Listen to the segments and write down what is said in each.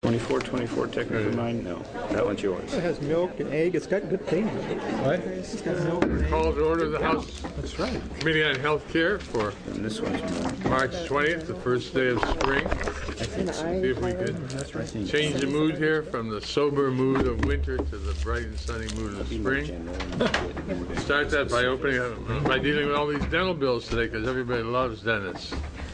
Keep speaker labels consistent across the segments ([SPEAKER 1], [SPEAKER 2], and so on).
[SPEAKER 1] 2424 technically mine? No, that one's yours.
[SPEAKER 2] It has milk and egg. It's got good things.
[SPEAKER 3] What?
[SPEAKER 2] It's got milk and egg.
[SPEAKER 4] Call to order the House
[SPEAKER 3] That's right.
[SPEAKER 4] Committee on Health Care for
[SPEAKER 1] And this one's mine.
[SPEAKER 4] March 20th, the first day of spring. See if we could change the mood here from the sober mood of winter to the bright and sunny mood of spring. Start that by by dealing with all these dental bills today, because everybody loves dentists.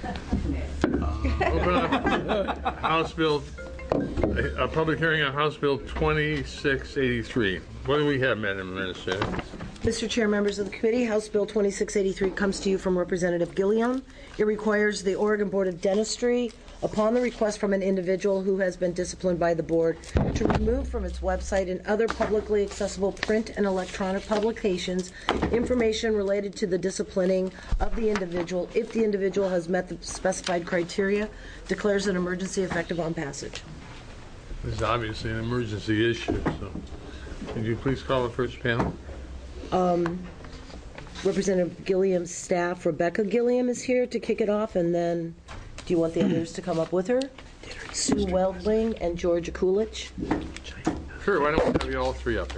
[SPEAKER 4] Open up House Bill, a public hearing on House Bill 2683. What do we have, Madam Administrator?
[SPEAKER 5] Mr. Chair, members of the committee, House Bill 2683 comes to you from Representative Gilliam. It requires the Oregon Board of Dentistry, upon the request from an individual who has been disciplined by the board, to remove from its website and other publicly accessible print and electronic publications information related to the disciplining of the individual if the individual has met the specified criteria, declares an emergency effective on passage.
[SPEAKER 4] This is obviously an emergency issue, so could you please call the first panel?
[SPEAKER 5] Representative Gilliam's staff, Rebecca Gilliam, is here to kick it off, and then do you want the others to come up with her? Sue Weldling and George Kulich.
[SPEAKER 4] Sure, why don't we have you all three up here?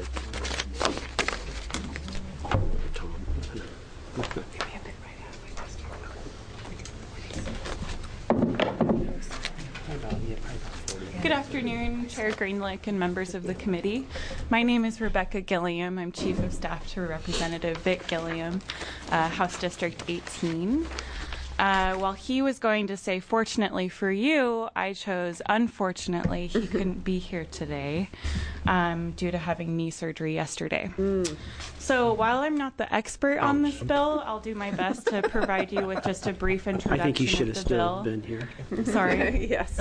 [SPEAKER 6] Good afternoon, Chair Greenlick and members of the committee. My name is Rebecca Gilliam. I'm Chief of Staff to Representative Vic Gilliam, House District 18. While he was going to say, fortunately for you, I chose, unfortunately, he couldn't be here today due to having knee surgery yesterday. So while I'm not the expert on this bill, I'll do my best to provide you with just a brief introduction.
[SPEAKER 1] I think you should
[SPEAKER 6] of
[SPEAKER 1] have
[SPEAKER 6] the
[SPEAKER 1] still
[SPEAKER 6] bill.
[SPEAKER 1] been here.
[SPEAKER 6] Sorry.
[SPEAKER 5] Yes.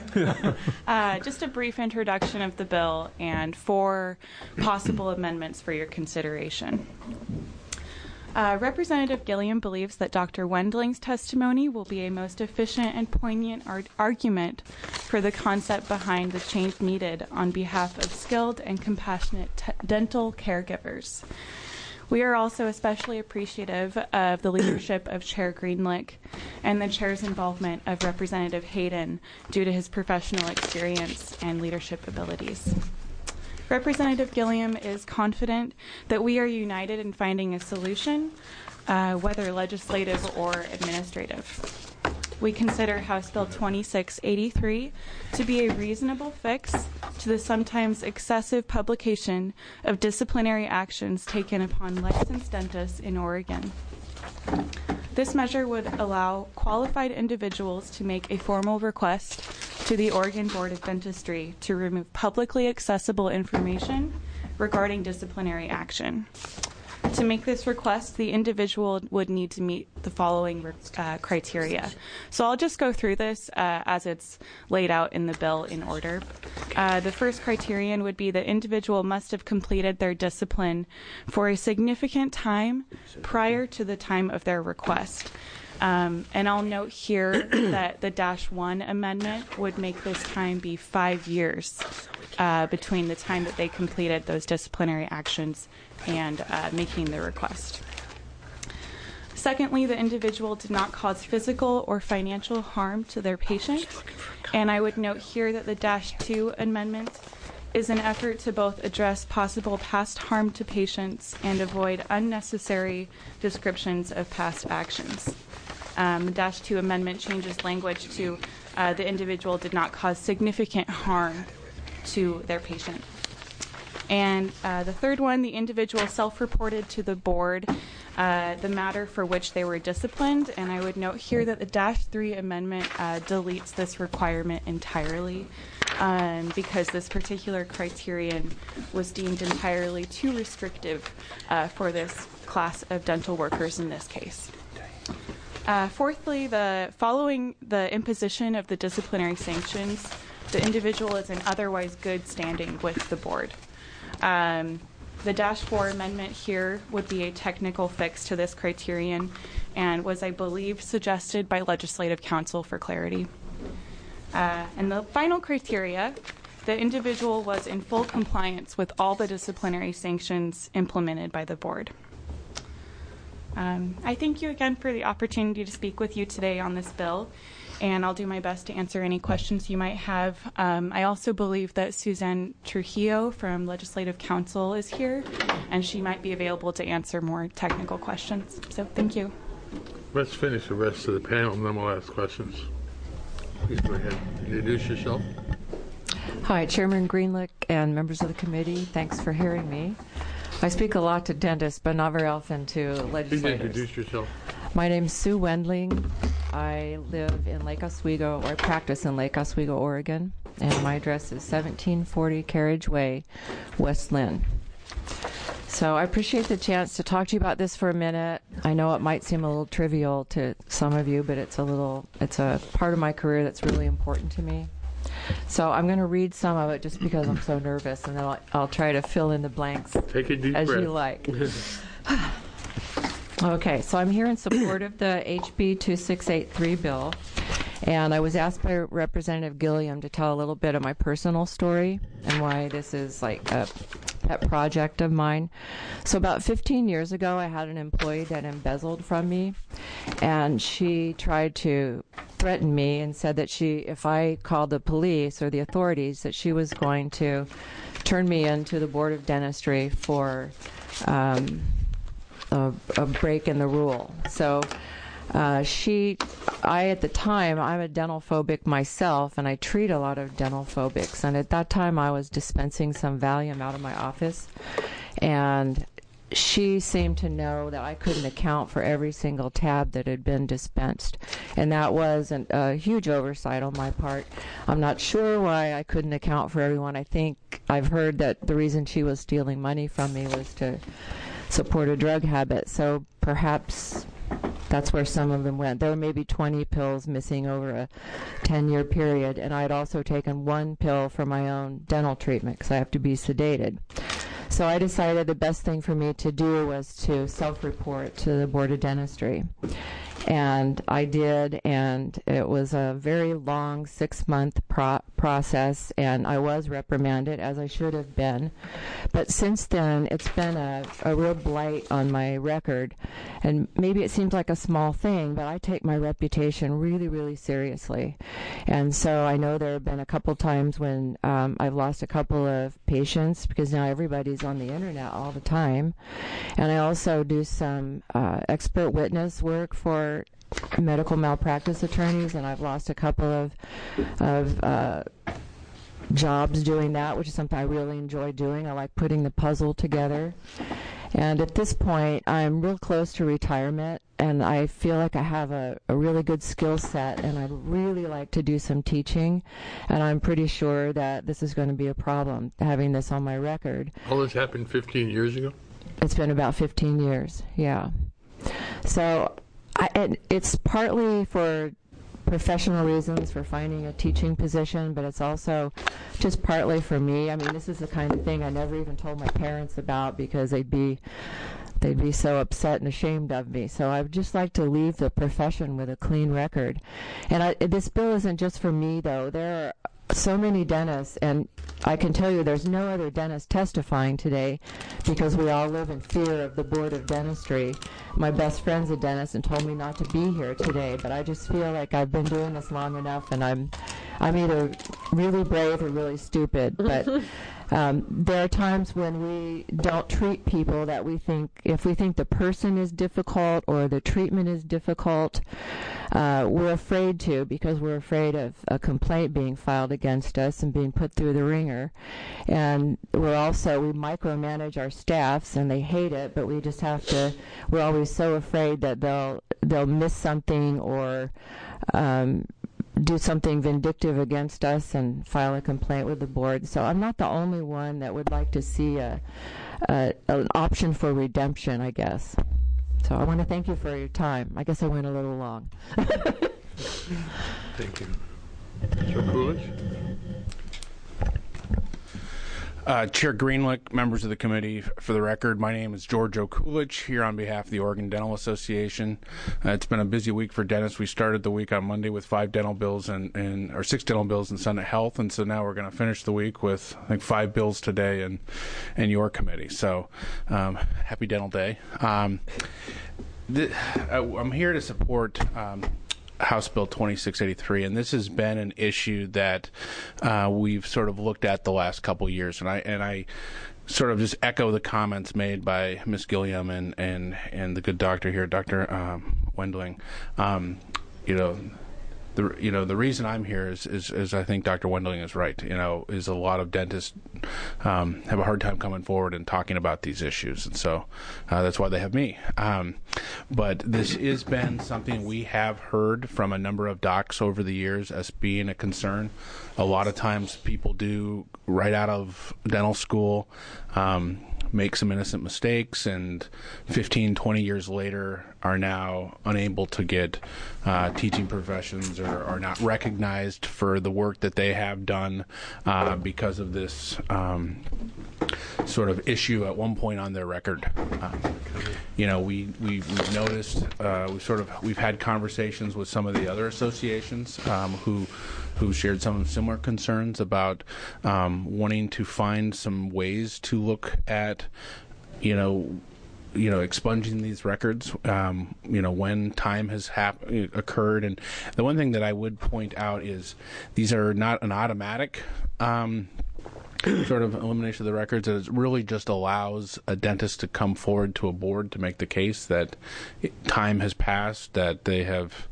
[SPEAKER 6] Just a brief introduction of the bill and 4 possible amendments for your consideration. Representative Gilliam believes that Dr. Wendling's testimony will be a most efficient and poignant argument for the concept behind the change needed on behalf of skilled and compassionate dental caregivers. We are also especially appreciative of the leadership of Chair Greenlick and the Chair's involvement of Representative Hayden due to his professional experience and leadership abilities. Representative Gilliam is confident that we are united in finding a solution, whether legislative or administrative. We consider House Bill 2683 to be a reasonable fix to the sometimes excessive publication of disciplinary actions taken upon licensed dentists in Oregon. This measure would allow qualified individuals to make a formal request to the Oregon Board of Dentistry to remove publicly accessible information regarding disciplinary action. To make this request, the individual would need to meet the following criteria. So I'll just go through this as it's laid out in the bill in order. The first criterion would be the individual must have completed their discipline for a significant time prior to the time of their request. And I'll note here that the -1 amendment would make this time be 5 years between the time that they completed those disciplinary actions and making the request. Secondly, the individual did not cause physical or financial harm to their patient. And I would note here that the -2 amendment is an effort to both address possible past harm to patients and avoid unnecessary descriptions of past actions. The -2 amendment changes language to the individual did not cause significant harm to their patient. And the third one, the individual self-reported to the board the matter for which they were disciplined. And I would note here that the -3 amendment deletes this requirement entirely because this particular criterion was deemed entirely too restrictive for this class of dental workers in this case. Fourthly, following the imposition of the disciplinary sanctions, the individual is in otherwise good standing with the board. The -4 amendment here would be a technical fix to this criterion and was, I believe, suggested by Legislative Counsel for clarity. And the final criteria, the individual was in full compliance with all the disciplinary sanctions implemented by the board. I thank you again for the opportunity to speak with you today on this bill. and I'll do my best to answer any questions you might have. I also believe that Suzanne Trujillo from Legislative Council is here, and she might be available to answer more technical questions. So thank you.
[SPEAKER 4] Let's finish the rest of the panel, and then we'll ask questions. Please go ahead. Introduce yourself.
[SPEAKER 3] Hi, Chairman Greenlick and members of the committee. Thanks for hearing me. I speak a lot to dentists, but not very often to
[SPEAKER 4] Please
[SPEAKER 3] legislators.
[SPEAKER 4] introduce yourself.
[SPEAKER 3] My name's Sue Wendling. I live in Lake Oswego, or I practice in Lake Oswego, Oregon, and my address is 1740 Carriage Way, West Lynn. So I appreciate the chance to talk to you about this for a minute. I know it might seem a little trivial to some of you, but it's a part of my career that's really important to me. So I'm going to read some of it just because I'm so nervous, and then I'll try to fill in the blanks
[SPEAKER 4] Take a deep
[SPEAKER 3] as
[SPEAKER 4] breath.
[SPEAKER 3] you like. Okay, so I'm here in support of the HB 2683 bill, and I was asked by Representative Gilliam to tell a little bit of my personal story and why this is like a pet project of mine. So about 15 years ago, I had an employee that embezzled from me, and she tried to threaten me and said that if I called the police or the authorities, that she was going to turn me into the Board of Dentistry for a break in the rule. So I at the time, I'm a dental phobic myself, and I treat a lot of dental phobics. And at that time, I was dispensing some Valium out of my office, and she seemed to know that I couldn't account for every single tab that had been dispensed. And that was a huge oversight on my part. I'm not sure why I couldn't account for everyone. I think I've heard that the reason she was stealing money from me was to support a drug habit. So perhaps that's where some of them went. There were maybe 20 pills missing over a 10-year period, and I had also taken one pill for my own dental treatment because I have to be sedated. So I decided the best thing for me to do was to self-report to the Board of Dentistry. And I did, and it was a very long 6-month process, and I was reprimanded, as I should have been. But since then, it's been a real blight on my record. And maybe it seems like a small thing, but I take my reputation really, really seriously. And so I know there have been a couple times when I've lost a couple of patients, because now everybody's on the internet all the time. And I also do some expert witness work for medical malpractice attorneys, and I've lost a couple of jobs doing that, which is something I really enjoy doing. I like putting the puzzle together. And at this point, I'm real close to retirement, and I feel like I have a really good skill set, and I'd really like to do some teaching. And I'm pretty sure that this is going to be a problem, having this on my record.
[SPEAKER 4] All this happened 15 years ago?
[SPEAKER 3] It's been about 15 years, yeah. So and it's partly for professional reasons, for finding a teaching position, but it's also just partly for me. I mean, this is the kind of thing I never even told my parents about because they'd be so upset and ashamed of me. So I would just like to leave the profession with a clean record. And this bill isn't just for me, though. There are so many dentists, and I can tell you there's no other dentist testifying today because we all live in fear of the Board of Dentistry. My best friend's a dentist and told me not to be here today, but I just feel like I've been doing this long enough, and I'm either really brave or really stupid. But there are times when we don't treat people that if we think the person is difficult or the treatment is difficult, we're afraid to, because we're afraid of a complaint being filed against us and being put through the ringer. And we micromanage our staffs, and they hate it, but we're always so afraid that they'll miss something or do something vindictive against us and file a complaint with the board. So I'm not the only one that would like to see an option for redemption, I guess. So I want to thank you for your time. I guess I went a little long.
[SPEAKER 4] Thank you. Joe Coolidge?
[SPEAKER 1] Chair Greenlick, members of the committee, for the record, my name is George O'Coolidge, here on behalf of the Oregon Dental Association. It's been a busy week for dentists. We started the week on Monday with 6 dental bills in Senate Health, and so now we're going to finish the week with, I think, 5 bills today in your committee. So happy Dental Day. I'm here to support House Bill 2683, and this has been an issue that we've sort of looked at the last couple years, and I sort of just echo the comments made by Ms. Gilliam and the good doctor here, Dr. Wendling. The reason I'm here is I think Dr. Wendling is right. Is a lot of dentists have a hard time coming forward and talking about these issues, and so that's why they have me. But this has been something we have heard from a number of docs over the years as being a concern. A lot of times people do, right out of dental school, make some innocent mistakes, and 15, 20 years later are now unable to get teaching professions or are not recognized for the work that they have done because of this sort of issue at one point on their record. We've noticed, we've had conversations with some of the other associations who shared some similar concerns about wanting to find some ways to look at, expunging these records, when time has occurred. And the one thing that I would point out is these are not an automatic sort of elimination of the records. It really just allows a dentist to come forward to a board to make the case that time has passed, that they have,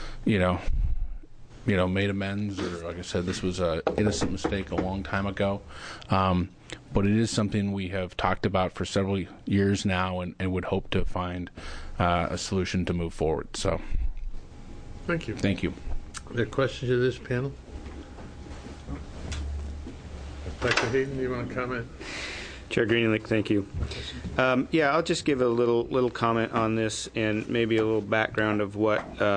[SPEAKER 1] made amends, or like I said, this was an innocent mistake a long time ago. But it is something we have talked about for several years now, and would hope to find a solution to move forward. So,
[SPEAKER 4] thank you.
[SPEAKER 1] Thank you.
[SPEAKER 4] Are there questions of this panel? Dr. Hayden, do you want to comment?
[SPEAKER 7] Chair Greenlick, thank you. I'll just give a little comment on this, and maybe a little background of what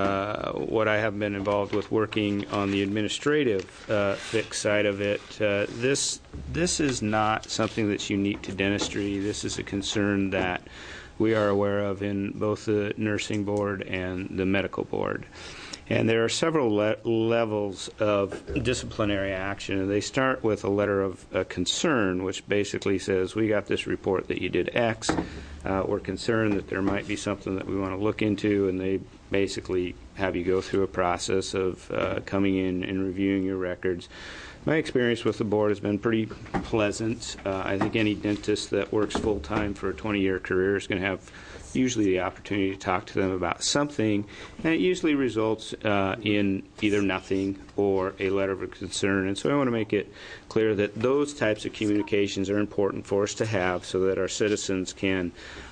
[SPEAKER 7] I have been involved with working on the administrative fix side of it. This is not something that's unique to dentistry. This is a concern that we are aware of in both the nursing board and the medical board. And there are several levels of disciplinary action. And they start with a letter of concern, which basically says, we got this report that you did X. We're concerned that there might be something that we want to look into. And they basically have you go through a process of coming in and reviewing your records. My experience with the board has been pretty pleasant. I think any dentist that works full-time for a 20-year career is going to have usually the opportunity to talk to them about something, and it usually results in either nothing or a letter of concern. And so I want to make it clear that those types of communications are important for us to have so that our citizens can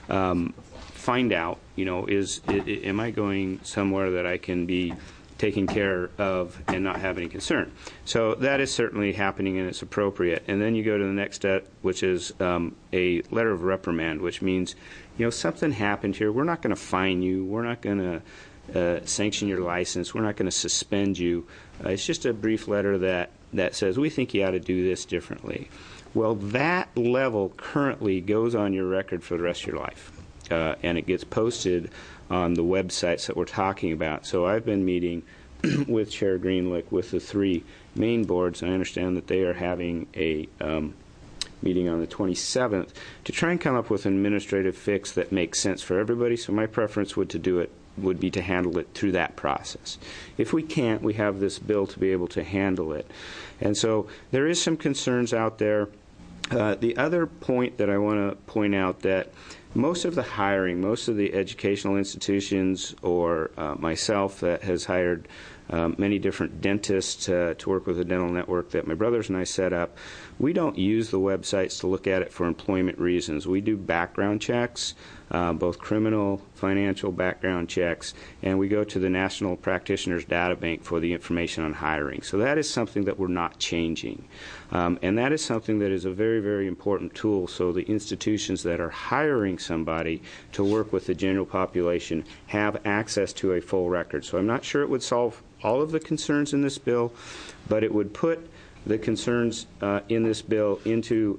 [SPEAKER 7] find out, am I going somewhere that I can be taken care of and not have any concern. So that is certainly happening, and it's appropriate. And then you go to the next step, which is a letter of reprimand, which means, something happened here. We're not going to fine you. We're not going to sanction your license. We're not going to suspend you. It's just a brief letter that says, we think you ought to do this differently. Well, that level currently goes on your record for the rest of your life, and it gets posted on the websites that we're talking about. So I've been meeting with Chair Greenlick with the three main boards. I understand that they are having a meeting on the 27th to try and come up with an administrative fix that makes sense for everybody. So my preference would be to handle it through that process. If we can't, we have this bill to be able to handle it. And so there is some concerns out there. The other point that I want to point out, that most of the hiring, most of the educational institutions or myself that has hired many different dentists to work with the dental network that my brothers and I set up, we don't use the websites to look at it for employment reasons. We do background checks, both criminal, financial background checks, and we go to the National Practitioners Data Bank for the information on hiring. So that is something that we're not changing. And that is something that is a very, very important tool, so the institutions that are hiring somebody to work with the general population have access to a full record. So I'm not sure it would solve all of the concerns in this bill, but it would put the concerns in this bill into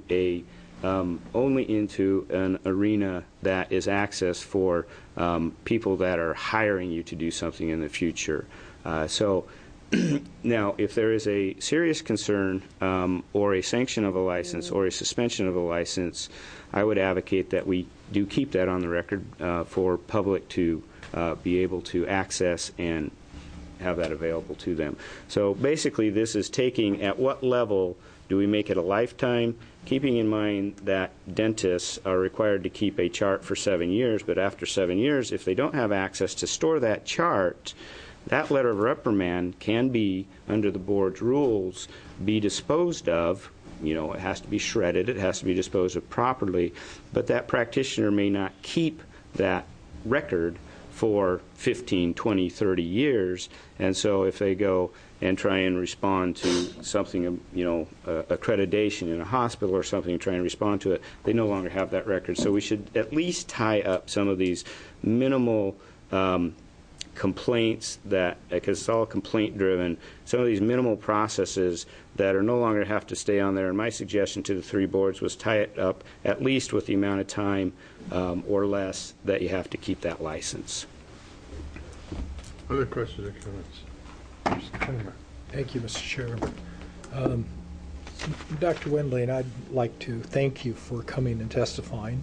[SPEAKER 7] only into an arena that is access for people that are hiring you to do something in the future. So now, if there is a serious concern or a sanction of a license or a suspension of a license, I would advocate that we do keep that on the record for public to be able to access and have that available to them. So basically, this is taking at what level do we make it a lifetime, keeping in mind that dentists are required to keep a chart for 7 years, but after 7 years, if they don't have access to store that chart, that letter of reprimand can be, under the board's rules, be disposed of. It has to be shredded, it has to be disposed of properly, but that practitioner may not keep that record for 15, 20, 30 years, and so if they go and try and respond to something, accreditation in a hospital or something, try and respond to it, they no longer have that record. So we should at least tie up some of these minimal complaints because it's all complaint driven, some of these minimal processes that are no longer have to stay on there. And my suggestion to the 3 boards was tie it up at least with the amount of time or less that you have to keep that license.
[SPEAKER 4] Other questions or comments? Mr. Kramer.
[SPEAKER 2] Thank you, Mr. Chairman. Dr. Wendling, I'd like to thank you for coming and testifying.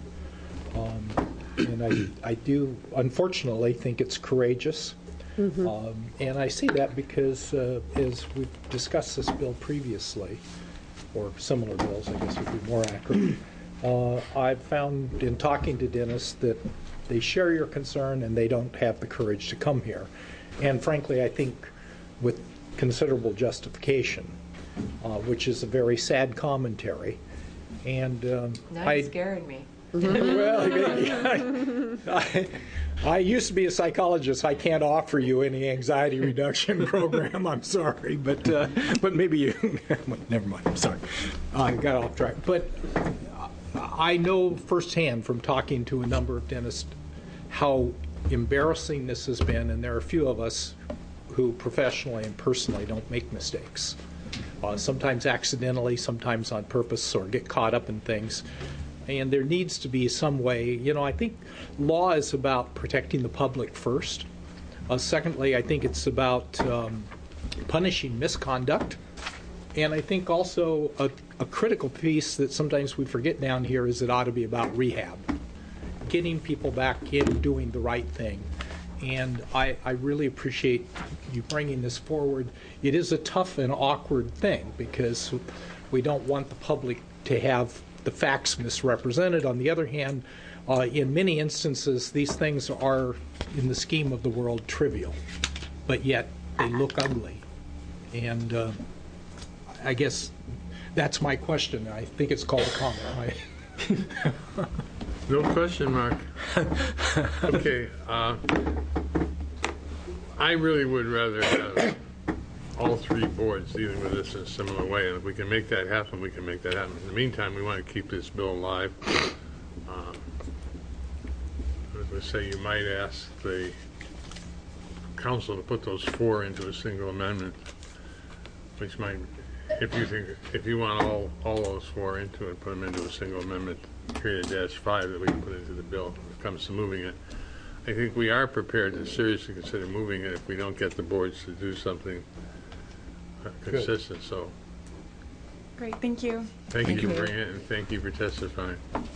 [SPEAKER 2] And I do, unfortunately, think it's courageous. And I say that because, as we've discussed this bill previously, or similar bills, I guess would be more accurate, I've found in talking to dentists that they share your concern and they don't have the courage to come here. And frankly, I think with considerable justification, which is a very sad commentary. And
[SPEAKER 3] Now you're scaring me.
[SPEAKER 2] Well, I used to be a psychologist. I can't offer you any anxiety reduction program. I'm sorry, but maybe you. Never mind. I'm sorry. I got off track. But I know firsthand from talking to a number of dentists how embarrassing this has been, and there are a few of us who professionally and personally don't make mistakes. Sometimes accidentally, sometimes on purpose, or get caught up in things. And there needs to be some way, I think law is about protecting the public first. Secondly, I think it's about punishing misconduct. And I think also a critical piece that sometimes we forget down here is it ought to be about rehab, getting people back in doing the right thing. And I really appreciate you bringing this forward. It is a tough and awkward thing because we don't want the public to have the facts misrepresented. On the other hand, in many instances, these things are, in the scheme of the world, trivial, but yet they look ugly. And I guess that's my question. I think it's called a comment.
[SPEAKER 4] No question mark. Okay. I really would rather have all 3 boards dealing with this in a similar way, and if we can make that happen, we can make that happen. In the meantime, we want to keep this bill alive. As I say, you might ask the council to put those 4 into a single amendment, which might, if you want all those 4 into it, put them into a single amendment, create a -5 that we can put into the bill when it comes to moving it. I think we are prepared to seriously consider moving it if we don't get the boards to do something consistent. Good. So
[SPEAKER 6] great, thank you.
[SPEAKER 4] Thank you for bringing it, and thank you for testifying.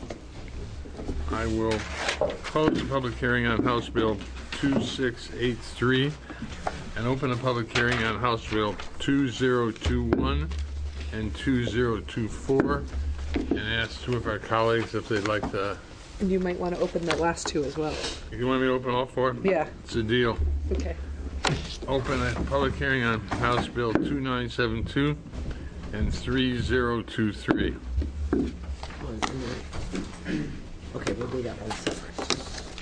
[SPEAKER 4] I will close the public hearing on House Bill 2683 and open a public hearing on House Bill 2021 and 2024 and ask 2 of our colleagues if they'd like to.
[SPEAKER 8] And you might want to open the last 2 as well.
[SPEAKER 4] You want me to open all 4?
[SPEAKER 8] Yeah.
[SPEAKER 4] It's a deal.
[SPEAKER 8] Okay.
[SPEAKER 4] Open a public hearing on House Bill 2972 and 3023.
[SPEAKER 5] Okay, we'll do that one separate.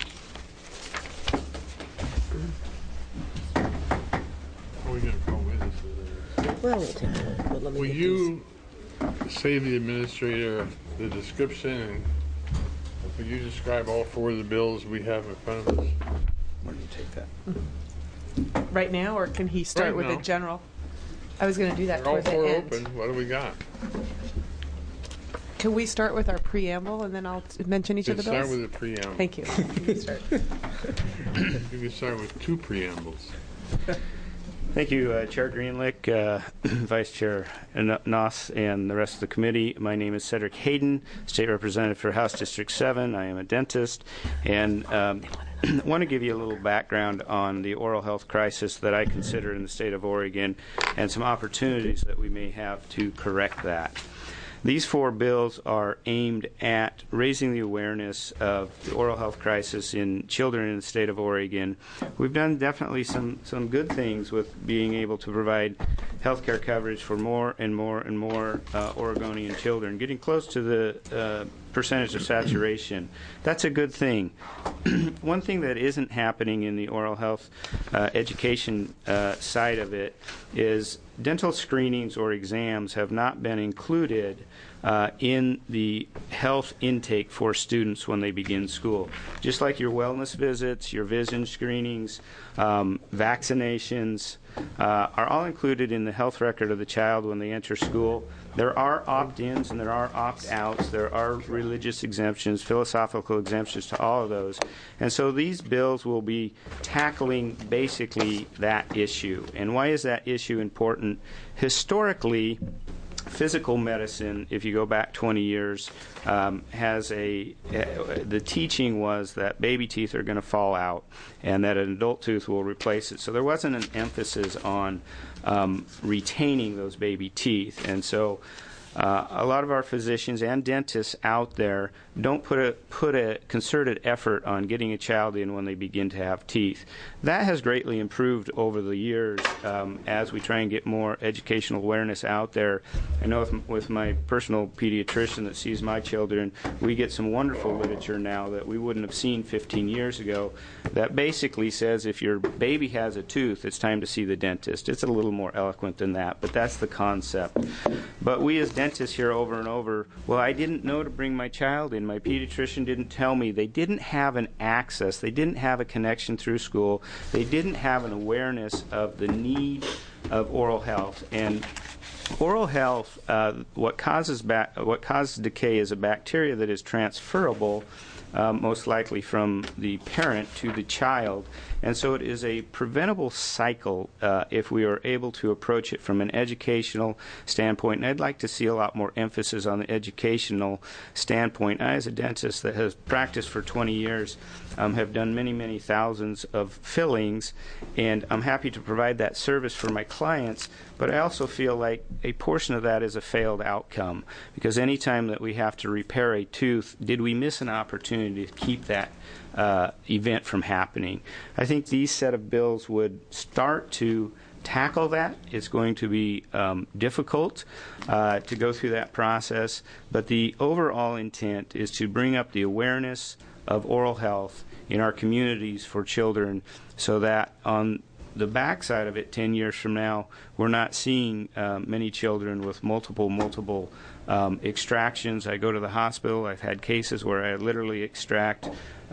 [SPEAKER 4] Are we going to call witnesses?
[SPEAKER 5] Well, we'll take a look, but let me
[SPEAKER 4] Will
[SPEAKER 5] get
[SPEAKER 4] you save the administrator the description, and will you describe all 4 of the bills we have in front of us?
[SPEAKER 7] Why don't you take that?
[SPEAKER 8] Right now, or can he start
[SPEAKER 4] Right
[SPEAKER 8] with
[SPEAKER 4] now.
[SPEAKER 8] a general?
[SPEAKER 3] I was going to do that
[SPEAKER 4] They're all
[SPEAKER 3] toward the
[SPEAKER 4] 4
[SPEAKER 3] end.
[SPEAKER 4] open. What do we got?
[SPEAKER 8] Can we start with our preamble and then I'll mention each of the bills?
[SPEAKER 4] Start with the preamble.
[SPEAKER 8] Thank you. You can start.
[SPEAKER 4] You can start with 2 preambles.
[SPEAKER 7] Thank you, Chair Greenlick, Vice Chair Noss, and the rest of the committee. My name is Cedric Hayden, State Representative for House District 7. I am a dentist, and want to give you a little background on the oral health crisis that I consider in the state of Oregon and some opportunities that we may have to correct that. These 4 bills are aimed at raising the awareness of the oral health crisis in children in the state of Oregon. We've done definitely some good things with being able to provide health care coverage for more and more and more Oregonian children, getting close to the percentage of saturation. That's a good thing. One thing that isn't happening in the oral health education side of it is dental screenings or exams have not been included in the health intake for students when they begin school. Just like your wellness visits, your vision screenings, vaccinations are all included in the health record of the child when they enter school. There are opt-ins and there are opt-outs. There are religious exemptions, philosophical exemptions to all of those. And so these bills will be tackling basically that issue. And why is that issue important? Historically, physical medicine, if you go back 20 years, the teaching was that baby teeth are going to fall out and that an adult tooth will replace it. So there wasn't an emphasis on retaining those baby teeth. And so a lot of our physicians and dentists out there don't put a concerted effort on getting a child in when they begin to have teeth. That has greatly improved over the years as we try and get more educational awareness out there. I know with my personal pediatrician that sees my children, we get some wonderful literature now that we wouldn't have seen 15 years ago that basically says if your baby has a tooth, it's time to see the dentist. It's a little more eloquent than that, but that's the concept. But we as dentists hear over and over, well, I didn't know to bring my child in. My pediatrician didn't tell me. They didn't have an access. They didn't have a connection through school. They didn't have an awareness of the need of oral health. And oral health, what causes decay is a bacteria that is transferable, most likely from the parent to the child. And so it is a preventable cycle if we are able to approach it from an educational standpoint. And I'd like to see a lot more emphasis on the educational standpoint. I, as a dentist that has practiced for 20 years, have done many, many thousands of fillings, and I'm happy to provide that service for my clients, but I also feel like a portion of that is a failed outcome, because any time that we have to repair a tooth, did we miss an opportunity to keep that event from happening? I think these set of bills would start to tackle that. It's going to be difficult to go through that process, but the overall intent is to bring up the awareness of oral health in our communities for children so that on the backside of it, 10 years from now, we're not seeing many children with multiple extractions. I go to the hospital. I've had cases where I literally extract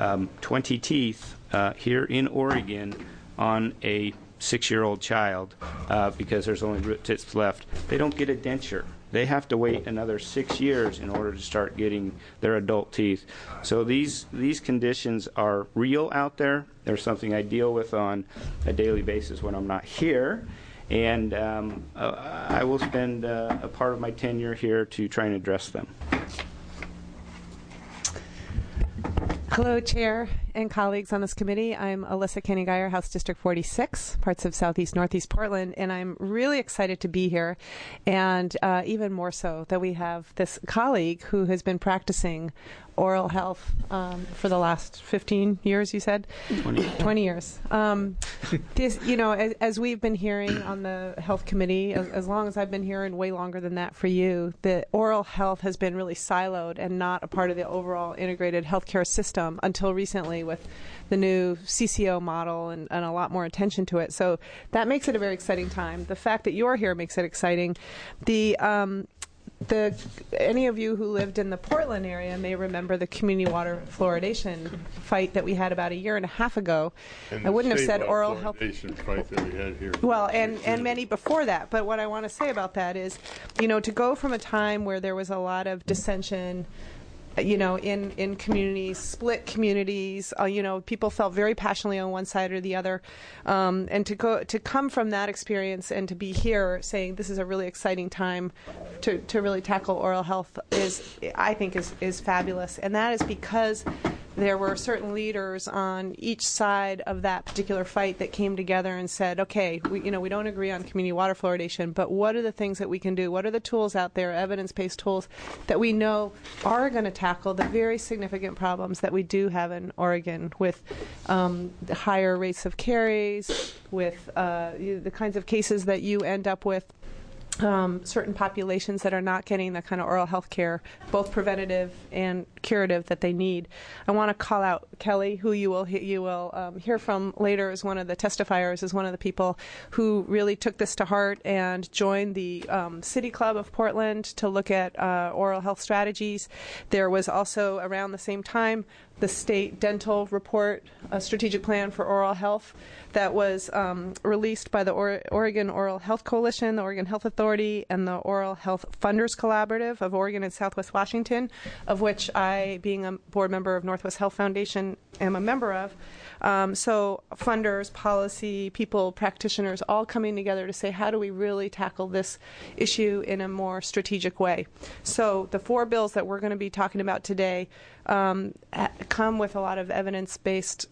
[SPEAKER 7] 20 teeth here in Oregon on a 6-year-old child because there's only root tips left. They don't get a denture. They have to wait another 6 years in order to start getting their adult teeth. So these conditions are real out there. They're something I deal with on a daily basis when I'm not here. And I will spend a part of my tenure here to try and address them.
[SPEAKER 8] Hello, Chair and colleagues on this committee. I'm Alyssa Kenny-Geyer, House District 46, parts of Southeast, Northeast Portland, and I'm really excited to be here, and even more so that we have this colleague who has been practicing oral health for the last 15 years, you said? 20 years. This, as we've been hearing on the Health Committee, as long as I've been here and way longer than that for you, the oral health has been really siloed and not a part of the overall integrated healthcare system until recently with the new CCO model and a lot more attention to it. So that makes it a very exciting time. The fact that you're here makes it exciting. Any of you who lived in the Portland area may remember the community water fluoridation fight that we had about a year and a half ago.
[SPEAKER 4] And
[SPEAKER 8] I wouldn't have said oral
[SPEAKER 4] fluoridation
[SPEAKER 8] health
[SPEAKER 4] fight that we had here.
[SPEAKER 8] Well, and many before that. But what I want to say about that is, to go from a time where there was a lot of dissension, in communities, split communities, people felt very passionately on one side or the other, and to come from that experience and to be here saying this is a really exciting time to really tackle oral health I think is fabulous, and that is because there were certain leaders on each side of that particular fight that came together and said, okay, we don't agree on community water fluoridation, but what are the things that we can do? What are the tools out there, evidence-based tools, that we know are going to tackle the very significant problems that we do have in Oregon with the higher rates of caries, with the kinds of cases that you end up with, certain populations that are not getting the kind of oral health care, both preventative and curative, that they need. I want to call out Kelly, who you will hear from later as one of the testifiers, as one of the people who really took this to heart and joined the City Club of Portland to look at oral health strategies. There was also, around the same time, the state dental report, a strategic plan for oral health, that was released by the Oregon Oral Health Coalition, the Oregon Health Authority, and the Oral Health Funders Collaborative of Oregon and Southwest Washington, of which I, being a board member of Northwest Health Foundation, am a member of. So funders, policy people, practitioners, all coming together to say, how do we really tackle this issue in a more strategic way? So the 4 bills that we're going to be talking about today come with a lot of evidence-based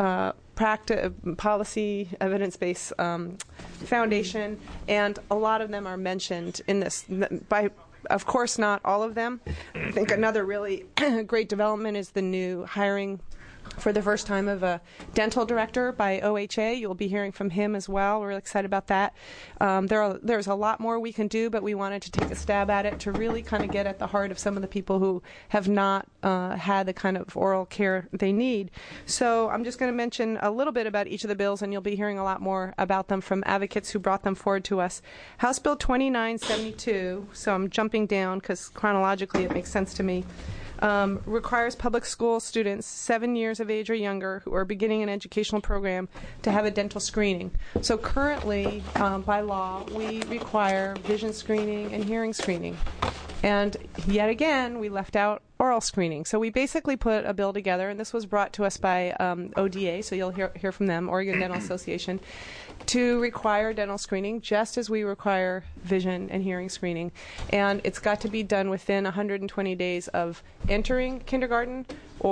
[SPEAKER 8] policy, evidence-based foundation, and a lot of them are mentioned in this. Of course, not all of them. I think another really great development is the new hiring for the first time of a dental director by OHA. You'll be hearing from him as well. We're really excited about that. There's a lot more we can do, but we wanted to take a stab at it to really kind of get at the heart of some of the people who have not had the kind of oral care they need. So I'm just going to mention a little bit about each of the bills, and you'll be hearing a lot more about them from advocates who brought them forward to us. House Bill 2972, so I'm jumping down because chronologically it makes sense to me. Requires public school students 7 years of age or younger who are beginning an educational program to have a dental screening. So currently, by law, we require vision screening and hearing screening. And yet again, we left out oral screening. So we basically put a bill together, and this was brought to us by ODA, so you'll hear from them, Oregon Dental Association, to require dental screening just as we require vision and hearing screening. And it's got to be done within 120 days of entering kindergarten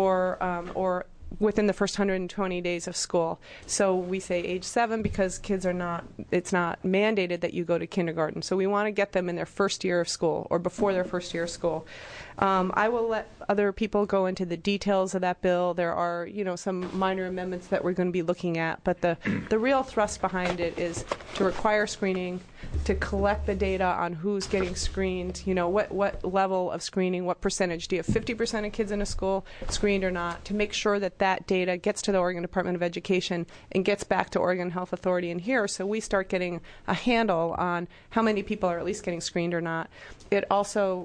[SPEAKER 8] or within the first 120 days of school. So we say age 7 because it's not mandated that you go to kindergarten. So we want to get them in their first year of school or before their first year of school. I will let other people go into the details of that bill. There are, some minor amendments that we're going to be looking at, but the real thrust behind it is to require screening, to collect the data on who's getting screened, what level of screening, what percentage. Do you have 50% of kids in a school screened or not? To make sure that that data gets to the Oregon Department of Education and gets back to Oregon Health Authority and here, so we start getting a handle on how many people are at least getting screened or not. It also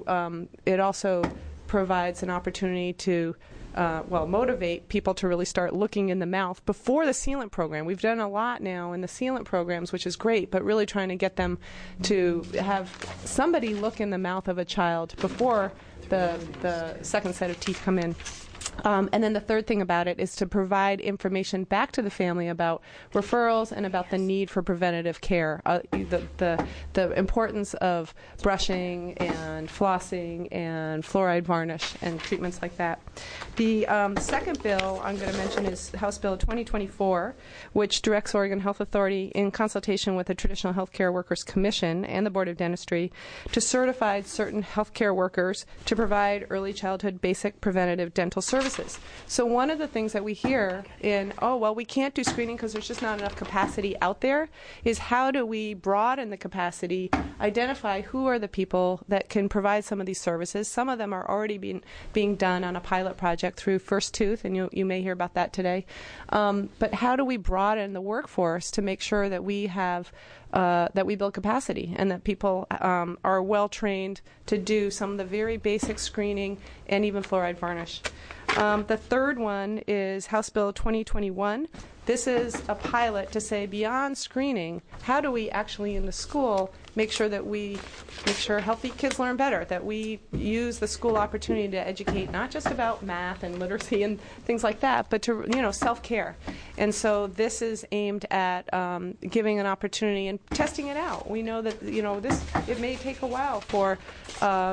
[SPEAKER 8] provides an opportunity to motivate people to really start looking in the mouth before the sealant program. We've done a lot now in the sealant programs, which is great, but really trying to get them to have somebody look in the mouth of a child before the second set of teeth come in. And then the third thing about it is to provide information back to the family about referrals and about the need for preventative care, the importance of brushing and flossing and fluoride varnish and treatments like that. The second bill I'm going to mention is House Bill 2024, which directs Oregon Health Authority in consultation with the Traditional Healthcare Workers Commission and the Board of Dentistry to certify certain healthcare workers to provide early childhood basic preventative dental services. So one of the things that we hear we can't do screening because there's just not enough capacity out there, is how do we broaden the capacity, identify who are the people that can provide some of these services. Some of them are already being done on a pilot project through First Tooth, and you may hear about that today. But how do we broaden the workforce to make sure that we have that we build capacity and that people are well trained to do some of the very basic screening and even fluoride varnish. The third one is House Bill 2021. This is a pilot to say beyond screening, how do we actually in the school make sure healthy kids learn better, that we use the school opportunity to educate not just about math and literacy and things like that, but to self-care. And so this is aimed at giving an opportunity and testing it out. We know that it may take a while for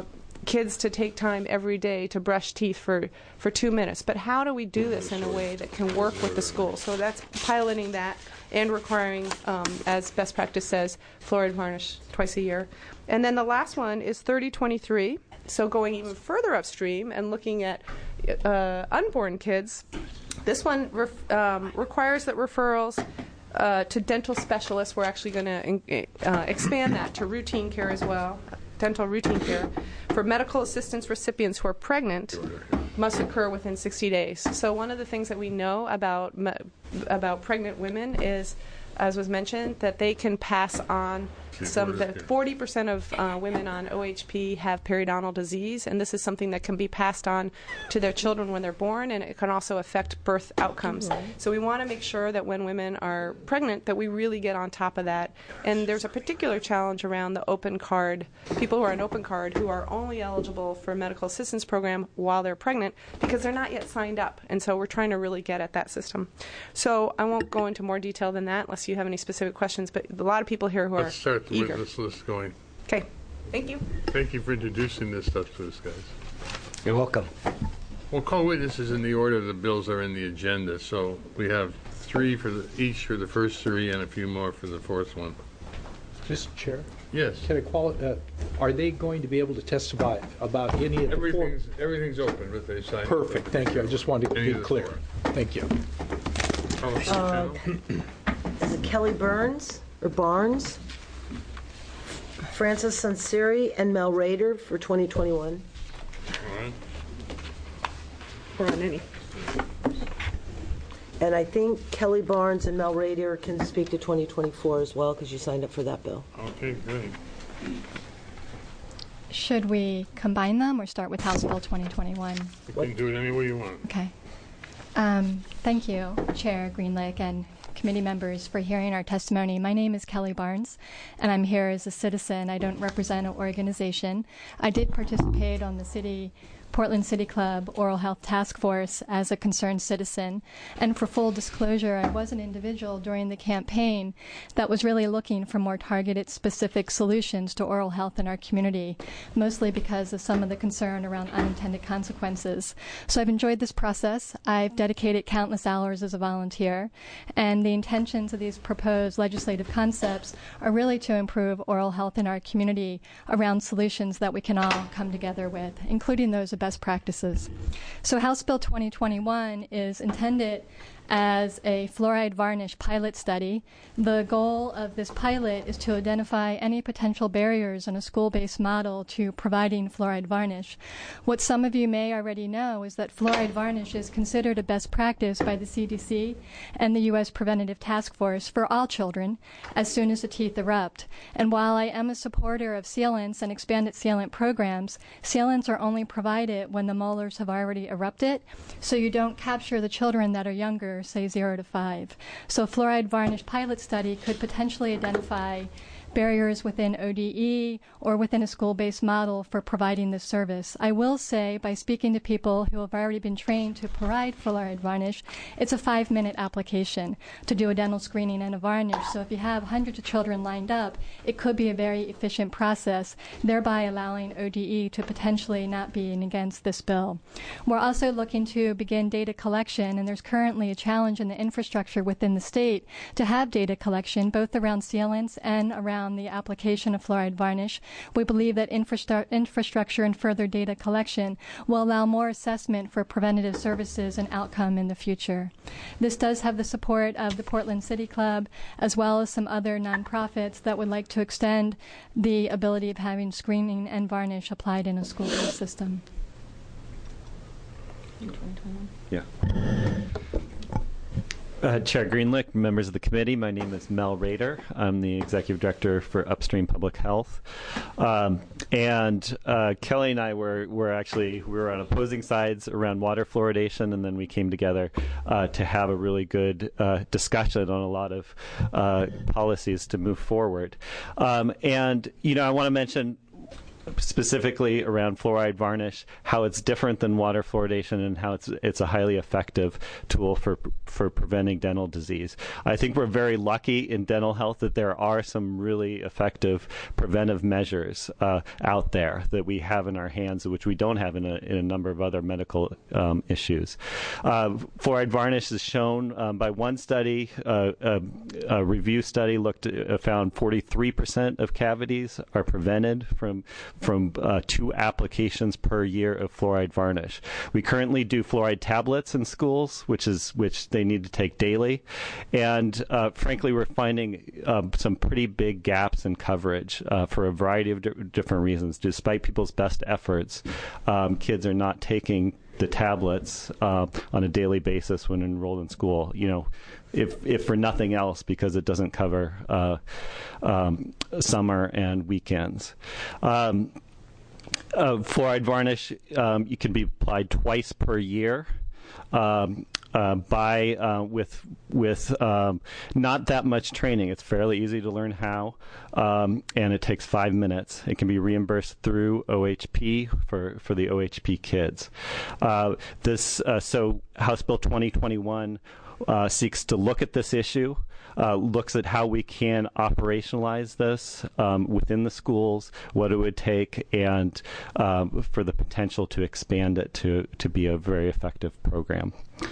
[SPEAKER 8] kids to take time every day to brush teeth for 2 minutes. But how do we do this in a way that can work with the school? So that's piloting that and requiring, as best practice says, fluoride varnish twice a year. And then the last one is 3023. So going even further upstream and looking at unborn kids, this one requires that referrals to dental specialists. We're actually going to expand that to routine care as well, dental routine care, for medical assistance recipients who are pregnant must occur within 60 days. So one of the things that we know about pregnant women is, as was mentioned, that they can pass on that 40% of women on OHP have periodontal disease, and this is something that can be passed on to their children when they're born, and it can also affect birth outcomes. So we want to make sure that when women are pregnant that we really get on top of that. And there's a particular challenge around the open card, people who are on open card who are only eligible for a medical assistance program while they're pregnant because they're not yet signed up. And so we're trying to really get at that system. So I won't go into more detail than that unless you have any specific questions, but a lot of people here who are
[SPEAKER 4] the witness list going.
[SPEAKER 8] Okay. Thank you.
[SPEAKER 4] Thank you for introducing this stuff to us, guys.
[SPEAKER 2] You're welcome.
[SPEAKER 4] We'll call witnesses in the order the bills are in the agenda. So we have 3 each for the first 3 and a few more for the fourth one.
[SPEAKER 2] Mr. Chair?
[SPEAKER 4] Yes.
[SPEAKER 2] Can I are they going to be able to testify about any of the
[SPEAKER 4] Everything's open, but they sign.
[SPEAKER 2] Perfect. Thank you. I just wanted to be clear. Thank you.
[SPEAKER 5] Is it Kelly Burns or Barnes? Francis Sanseri and Mel Rader for 2021.
[SPEAKER 4] All right.
[SPEAKER 8] Or on any.
[SPEAKER 5] And I think Kelly Barnes and Mel Rader can speak to 2024 as well because you signed up for that bill.
[SPEAKER 4] Okay, great.
[SPEAKER 9] Should we combine them or start with House Bill 2021?
[SPEAKER 4] You can do it any way you want.
[SPEAKER 9] Okay. Thank you, Chair Greenlick and committee members, for hearing our testimony. My name is Kelly Barnes, and I'm here as a citizen. I don't represent an organization. I did participate on the Portland City Club Oral Health Task Force as a concerned citizen. And for full disclosure, I was an individual during the campaign that was really looking for more targeted, specific solutions to oral health in our community, mostly because of some of the concern around unintended consequences. So I've enjoyed this process. I've dedicated countless hours as a volunteer, and the intentions of these proposed legislative concepts are really to improve oral health in our community around solutions that we can all come together with, including those of best practices. So House Bill 2021 is intended as a fluoride varnish pilot study. The goal of this pilot is to identify any potential barriers in a school-based model to providing fluoride varnish. What some of you may already know is that fluoride varnish is considered a best practice by the CDC and the U.S. Preventative Task Force for all children as soon as the teeth erupt. And while I am a supporter of sealants and expanded sealant programs, sealants are only provided when the molars have already erupted, so you don't capture the children that are younger, say 0 to 5. So a fluoride varnish pilot study could potentially identify barriers within ODE or within a school-based model for providing this service. I will say, by speaking to people who have already been trained to provide fluoride varnish, it's a 5-minute application to do a dental screening and a varnish. So if you have hundreds of children lined up, it could be a very efficient process, thereby allowing ODE to potentially not be against this bill. We're also looking to begin data collection, and there's currently a challenge in the infrastructure within the state to have data collection, both around sealants and around the application of fluoride varnish. We believe that infrastructure and further data collection will allow more assessment for preventative services and outcome in the future. This does have the support of the Portland City Club, as well as some other nonprofits that would like to extend the ability of having screening and varnish applied in a school-based system.
[SPEAKER 10] Yeah. Chair Greenlick, members of the committee, my name is Mel Rader. I'm the Executive Director for Upstream Public Health. And Kelly and I were on opposing sides around water fluoridation, and then we came together to have a really good discussion on a lot of policies to move forward. And, I want to mention specifically around fluoride varnish, how it's different than water fluoridation, and how it's a highly effective tool for preventing dental disease. I think we're very lucky in dental health that there are some really effective preventive measures out there that we have in our hands, which we don't have in a number of other medical issues. Fluoride varnish is shown by one study, a review study found 43% of cavities are prevented from 2 applications per year of fluoride varnish. We currently do fluoride tablets in schools, which they need to take daily, and frankly, we're finding some pretty big gaps in coverage for a variety of different reasons. Despite people's best efforts, kids are not taking the tablets on a daily basis when enrolled in school. If for nothing else, because it doesn't cover summer and weekends. Fluoride varnish, you can be applied twice per year. With not that much training. It's fairly easy to learn how, and it takes 5 minutes. It can be reimbursed through OHP for the OHP kids. So House Bill 2021 seeks to look at this issue, looks at how we can operationalize this within the schools, what it would take, and for the potential to expand it to be a very effective program.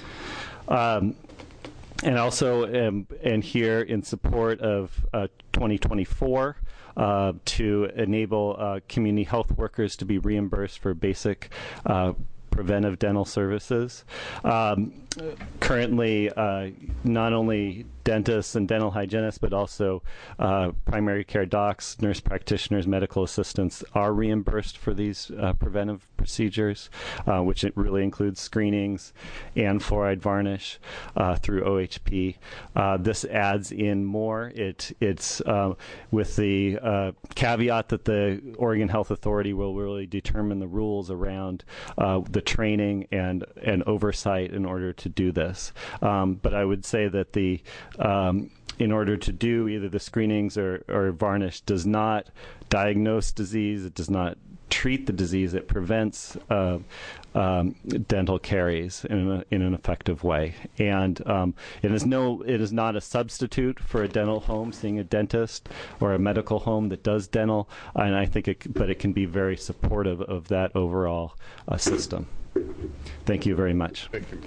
[SPEAKER 10] And also, and here in support of 2024, to enable community health workers to be reimbursed for basic preventive dental services. Currently, not only dentists and dental hygienists, but also primary care docs, nurse practitioners, medical assistants are reimbursed for these preventive procedures, which it really includes screenings and fluoride varnish through OHP. This adds in more. It's with the caveat that the Oregon Health Authority will really determine the rules around the training and oversight in order to do this. But I would say that in order to do either the screenings or varnish does not diagnose disease, it does not treat the disease, it prevents dental caries in an effective way. And it is not a substitute for a dental home, seeing a dentist, or a medical home that does dental, and I think but it can be very supportive of that overall system. Thank you very much.
[SPEAKER 4] Thank you.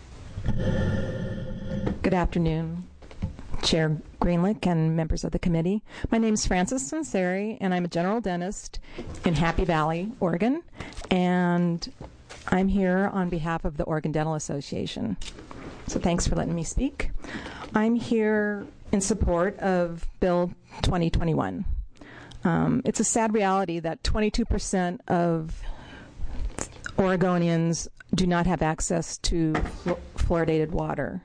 [SPEAKER 11] Good afternoon, Chair Greenlick and members of the committee. My name is Frances Sinceri, and I'm a general dentist in Happy Valley, Oregon, and I'm here on behalf of the Oregon Dental Association. So thanks for letting me speak. I'm here in support of Bill 2021. It's a sad reality that 22% of Oregonians do not have access to fluoridated water.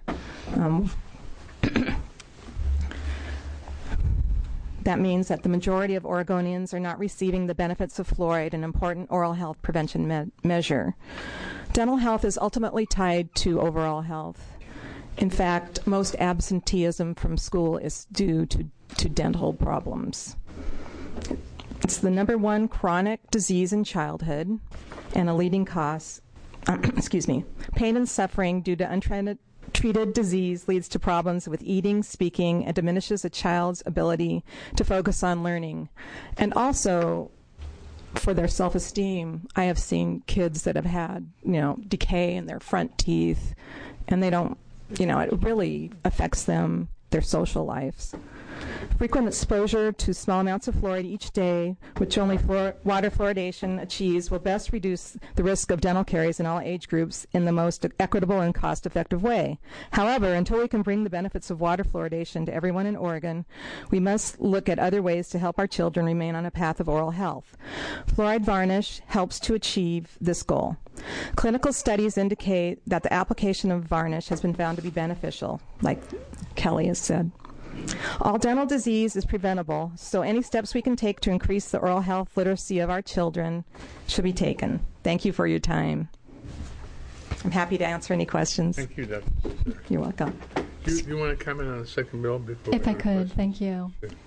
[SPEAKER 11] That means that the majority of Oregonians are not receiving the benefits of fluoride, an important oral health prevention measure. Dental health is ultimately tied to overall health. In fact, most absenteeism from school is due to dental problems. It's the #1 chronic disease in childhood and a leading cause. Pain and suffering due to untreated disease leads to problems with eating, speaking, and diminishes a child's ability to focus on learning. And also, for their self-esteem, I have seen kids that have had, decay in their front teeth, and they don't, it really affects them, their social lives. Frequent exposure to small amounts of fluoride each day, which only water fluoridation achieves, will best reduce the risk of dental caries in all age groups in the most equitable and cost-effective way. However, until we can bring the benefits of water fluoridation to everyone in Oregon, we must look at other ways to help our children remain on a path of oral health. Fluoride varnish helps to achieve this goal. Clinical studies indicate that the application of varnish has been found to be beneficial, like Kelly has said. All dental disease is preventable, so any steps we can take to increase the oral health literacy of our children should be taken. Thank you for your time. I'm happy to answer any questions.
[SPEAKER 4] Thank you, Dr.
[SPEAKER 11] You're welcome.
[SPEAKER 4] Do you want to comment on the second bill before?
[SPEAKER 9] If I could, thank you.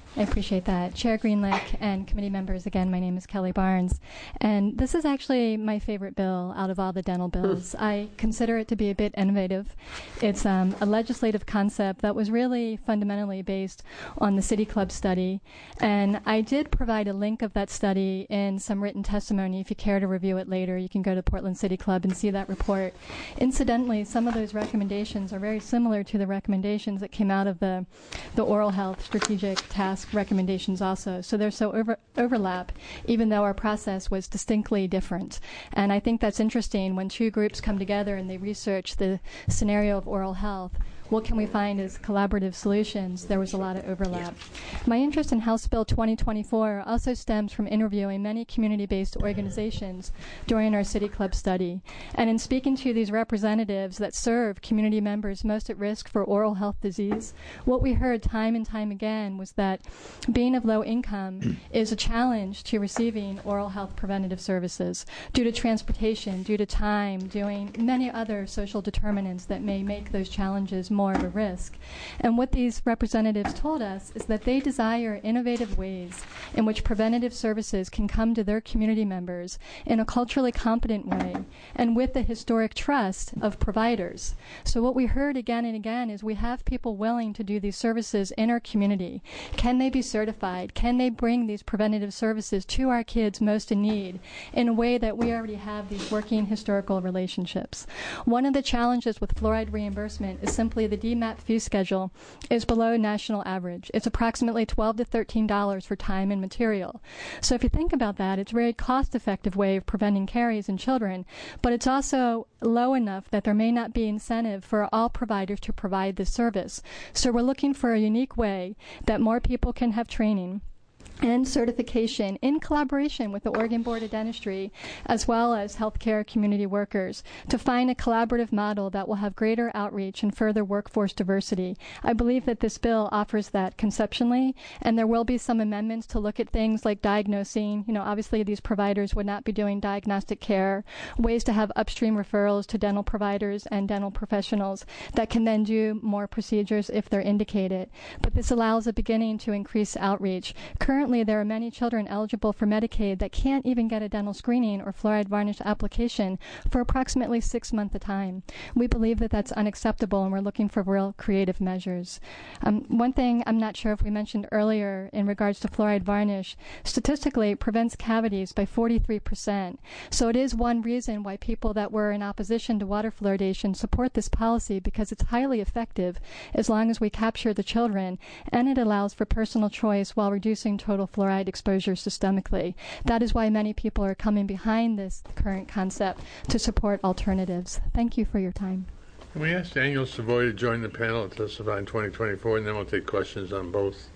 [SPEAKER 9] I appreciate that. Chair Greenlick and committee members, again, my name is Kelly Barnes. And this is actually my favorite bill out of all the dental bills. I consider it to be a bit innovative. It's a legislative concept that was really fundamentally based on the City Club study. And I did provide a link of that study in some written testimony. If you care to review it later, you can go to Portland City Club and see that report. Incidentally, some of those recommendations are very similar to the recommendations that came out of the oral health strategic task recommendations also. So there's overlap, even though our process was distinctly different. And I think that's interesting when two groups come together and they research the scenario of oral health. What can we find as collaborative solutions? There was a lot of overlap. My interest in House Bill 2024 also stems from interviewing many community-based organizations during our City Club study. And in speaking to these representatives that serve community members most at risk for oral health disease, what we heard time and time again was that being of low income is a challenge to receiving oral health preventative services due to transportation, due to time, doing many other social determinants that may make those challenges more of a risk. And what these representatives told us is that they desire innovative ways in which preventative services can come to their community members in a culturally competent way and with the historic trust of providers. So what we heard again and again is we have people willing to do these services in our community. Can they be certified? Can they bring these preventative services to our kids most in need in a way that we already have these working historical relationships? One of the challenges with fluoride reimbursement is simply the DMAP fee schedule is below national average. It's approximately $12 to $13 for time and material. So if you think about that, it's a very cost-effective way of preventing caries in children, but it's also low enough that there may not be incentive for all providers to provide this service. So we're looking for a unique way that more people can have training and certification in collaboration with the Oregon Board of Dentistry as well as healthcare community workers to find a collaborative model that will have greater outreach and further workforce diversity. I believe that this bill offers that conceptually, and there will be some amendments to look at things like diagnosing. Obviously these providers would not be doing diagnostic care, ways to have upstream referrals to dental providers and dental professionals that can then do more procedures if they're indicated. But this allows a beginning to increase outreach. Currently, there are many children eligible for Medicaid that can't even get a dental screening or fluoride varnish application for approximately 6 months at a time. We believe that that's unacceptable, and we're looking for real creative measures. One thing I'm not sure if we mentioned earlier in regards to fluoride varnish, statistically it prevents cavities by 43%. So it is one reason why people that were in opposition to water fluoridation support this policy, because it's highly effective as long as we capture the children, and it allows for personal choice while reducing total fluoride exposure systemically. That is why many people are coming behind this current concept to support alternatives. Thank you for your time.
[SPEAKER 4] Can we ask Daniel Savoy to join the panel and testify in 2024, and then we'll take questions on both.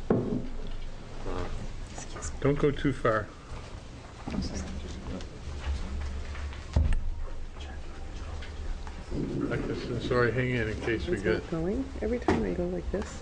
[SPEAKER 4] Don't go too far. Sorry, hang in case we get.
[SPEAKER 12] Going every time I go like this.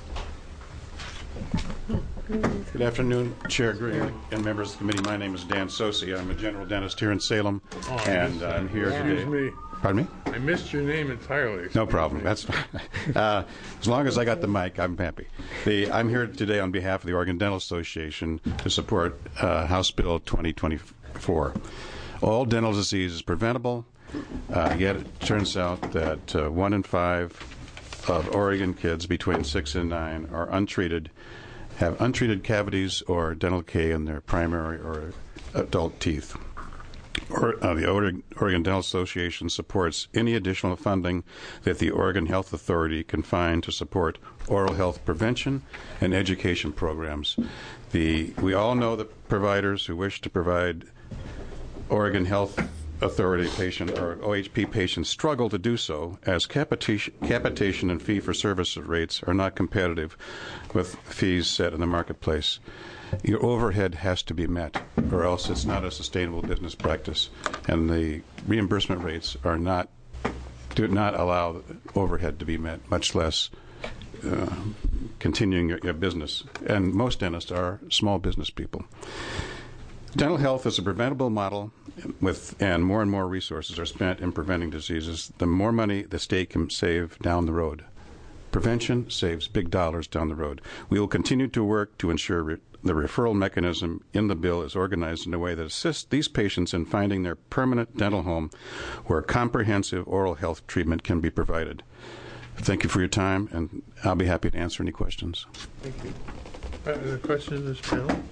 [SPEAKER 13] Good afternoon, Chair Green and members of the committee. My name is Dan Sosi. I'm a general dentist here in Salem, and I'm here today.
[SPEAKER 4] Excuse me.
[SPEAKER 13] Pardon me?
[SPEAKER 4] I missed your name entirely.
[SPEAKER 13] No problem. That's as long as I got the mic, I'm happy. I'm here today on behalf of the Oregon Dental Association to support House Bill 2024. All dental disease is preventable, yet it turns out that 1 in 5 of Oregon kids between 6 and 9 are have untreated cavities or dental decay in their primary or adult teeth. The Oregon Dental Association supports any additional funding that the Oregon Health Authority can find to support oral health prevention and education programs. We all know that providers who wish to provide Oregon Health Authority patient or OHP patients struggle to do so, as capitation and fee-for-service rates are not competitive with fees set in the marketplace. Your overhead has to be met, or else it's not a sustainable business practice, and the reimbursement rates do not allow overhead to be met, much less continuing your business. And most dentists are small business people. Dental health is a preventable model, and more resources are spent in preventing diseases, the more money the state can save down the road. Prevention saves big dollars down the road. We will continue to work to ensure the referral mechanism in the bill is organized in a way that assists these patients in finding their permanent dental home where comprehensive oral health treatment can be provided. Thank you for your time, and I'll be happy to answer any questions.
[SPEAKER 4] Thank you. Any questions of this panel?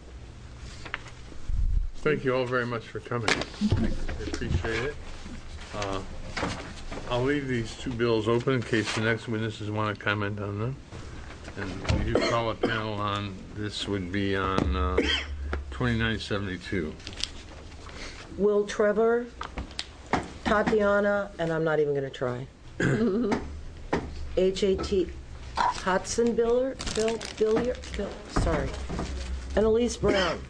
[SPEAKER 4] Thank you all very much for coming. I appreciate it. I'll leave these two bills open in case the next witnesses want to comment on them. And you call a panel on this would be on 2972.
[SPEAKER 5] Will Trevor, Tatiana, and I'm not even going to try. H.A.T. Hudson Bill, sorry. And Elise Brown.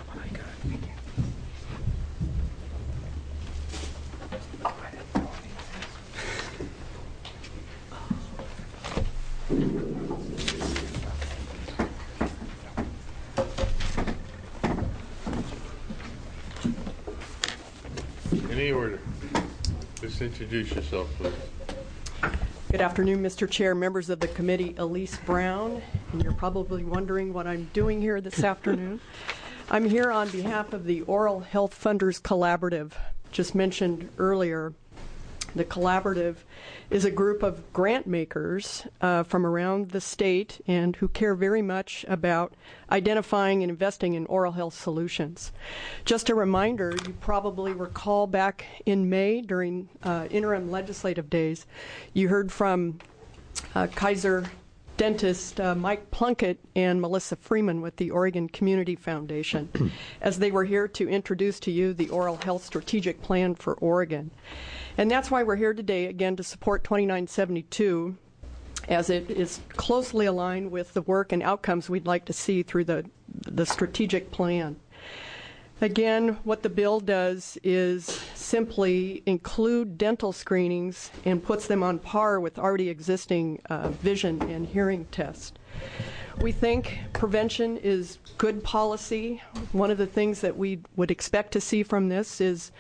[SPEAKER 4] Any order. Just introduce yourself, please.
[SPEAKER 14] Good afternoon, Mr. Chair, members of the committee. Elise Brown, and you're probably wondering what I'm doing here this afternoon. I'm here on behalf of the Oral Health Funders Collaborative. Just mentioned earlier, the collaborative is a group of grant makers from around the state and who care very much about identifying and investing in oral health solutions. Just a reminder, you probably recall back in May during interim legislative days, you heard from Kaiser dentist Mike Plunkett and Melissa Freeman with the Oregon Community Foundation as they were here to introduce to you the Oral Health Strategic Plan for Oregon. And that's why we're here today, again, to support 2972, as it is closely aligned with the work and outcomes we'd like to see through the strategic plan. Again, what the bill does is simply include dental screenings and puts them on par with already existing vision and hearing tests. We think prevention is good policy. One of the things that we would expect to see from this is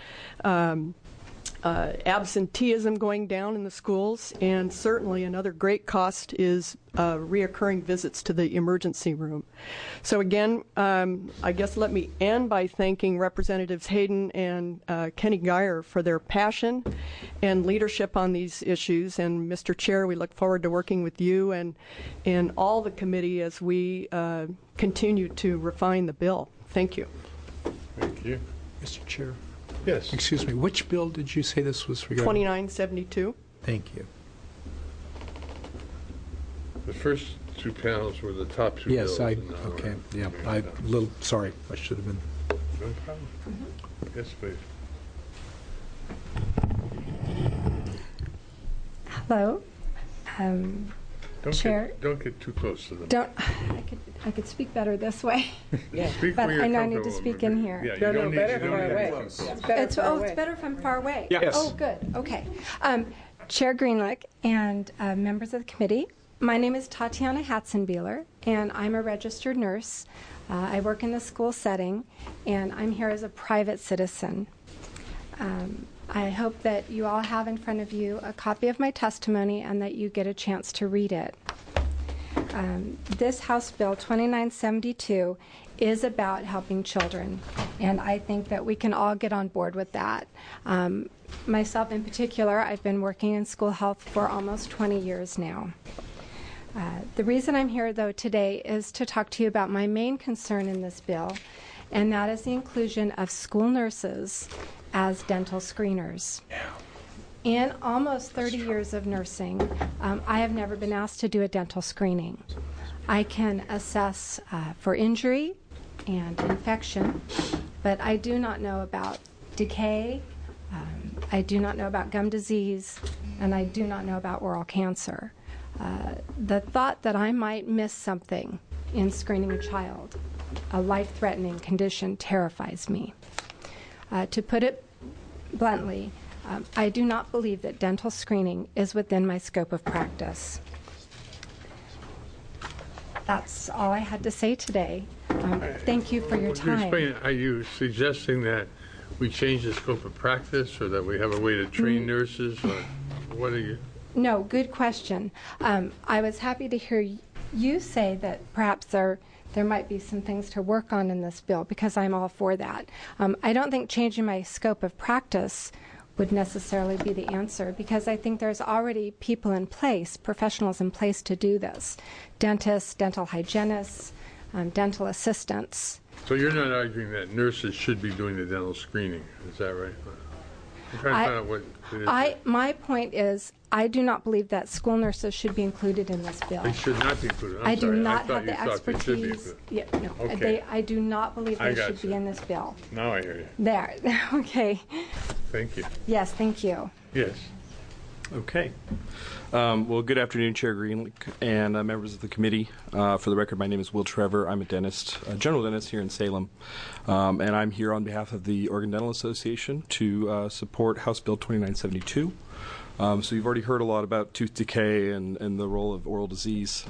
[SPEAKER 14] absenteeism going down in the schools, and certainly another great cost is reoccurring visits to the emergency room. So again, I guess let me end by thanking Representatives Hayden and Kenny Geyer for their passion and leadership on these issues. And Mr. Chair, we look forward to working with you and all the committee as we continue to refine the bill. Thank you.
[SPEAKER 4] Thank you.
[SPEAKER 2] Mr. Chair.
[SPEAKER 4] Yes.
[SPEAKER 2] Excuse me, which bill did you say this was regarding?
[SPEAKER 14] 2972.
[SPEAKER 2] Thank you.
[SPEAKER 4] The first two panels were the top two bills.
[SPEAKER 2] Yes, okay, yeah, I'm a little sorry. I should have been.
[SPEAKER 4] No problem. Yes, please.
[SPEAKER 15] Hello. Chair.
[SPEAKER 4] Don't get too close to them.
[SPEAKER 15] I could speak better this way.
[SPEAKER 5] Yeah.
[SPEAKER 15] But I know I need to speak in here.
[SPEAKER 4] Yeah, you don't need
[SPEAKER 12] better
[SPEAKER 4] to
[SPEAKER 12] far away.
[SPEAKER 15] It's better if I'm far away.
[SPEAKER 2] Yes.
[SPEAKER 15] Oh, good. Okay. Chair Greenlick and members of the committee, my name is Tatiana Hatzenbieler, and I'm a registered nurse. I work in the school setting, and I'm here as a private citizen. I hope that you all have in front of you a copy of my testimony and that you get a chance to read it. This House Bill 2972 is about helping children, and I think that we can all get on board with that. Myself in particular, I've been working in school health for almost 20 years now. The reason I'm here, though, today is to talk to you about my main concern in this bill, and that is the inclusion of school nurses as dental screeners. In almost 30 years of nursing, I have never been asked to do a dental screening. I can assess for injury and infection, but I do not know about decay, I do not know about gum disease, and I do not know about oral cancer. The thought that I might miss something in screening a child, a life-threatening condition, terrifies me. To put it bluntly, I do not believe that dental screening is within my scope of practice. That's all I had to say today. Thank you for your time.
[SPEAKER 4] Are you suggesting that we change the scope of practice, or that we have a way to train nurses, or what are you?
[SPEAKER 15] No, good question. I was happy to hear you say that perhaps there might be some things to work on in this bill, because I'm all for that. I don't think changing my scope of practice would necessarily be the answer, because I think there's already people in place, professionals in place to do this. Dentists, dental hygienists, dental assistants.
[SPEAKER 4] So you're not arguing that nurses should be doing the dental screening, is that right? I'm trying to find out what it is.
[SPEAKER 15] My point is, I do not believe that school nurses should be included in this bill.
[SPEAKER 4] They should not be included.
[SPEAKER 15] I do
[SPEAKER 4] sorry.
[SPEAKER 15] not
[SPEAKER 4] I thought
[SPEAKER 15] have
[SPEAKER 4] you
[SPEAKER 15] the
[SPEAKER 4] thought they should be
[SPEAKER 15] expertise.
[SPEAKER 4] included.
[SPEAKER 15] Yeah, no,
[SPEAKER 4] Okay.
[SPEAKER 15] I do not believe
[SPEAKER 4] I
[SPEAKER 15] they
[SPEAKER 4] got
[SPEAKER 15] should
[SPEAKER 4] you.
[SPEAKER 15] be in this bill.
[SPEAKER 4] Now I hear you.
[SPEAKER 15] There. Okay.
[SPEAKER 4] Thank you.
[SPEAKER 15] Yes, thank you.
[SPEAKER 4] Yes.
[SPEAKER 16] Okay. Well, good afternoon, Chair Greenlick and members of the committee. For the record, my name is Will Trevor. I'm a dentist, a general dentist here in Salem, and I'm here on behalf of the Oregon Dental Association to support House Bill 2972. So you've already heard a lot about tooth decay and the role of oral disease.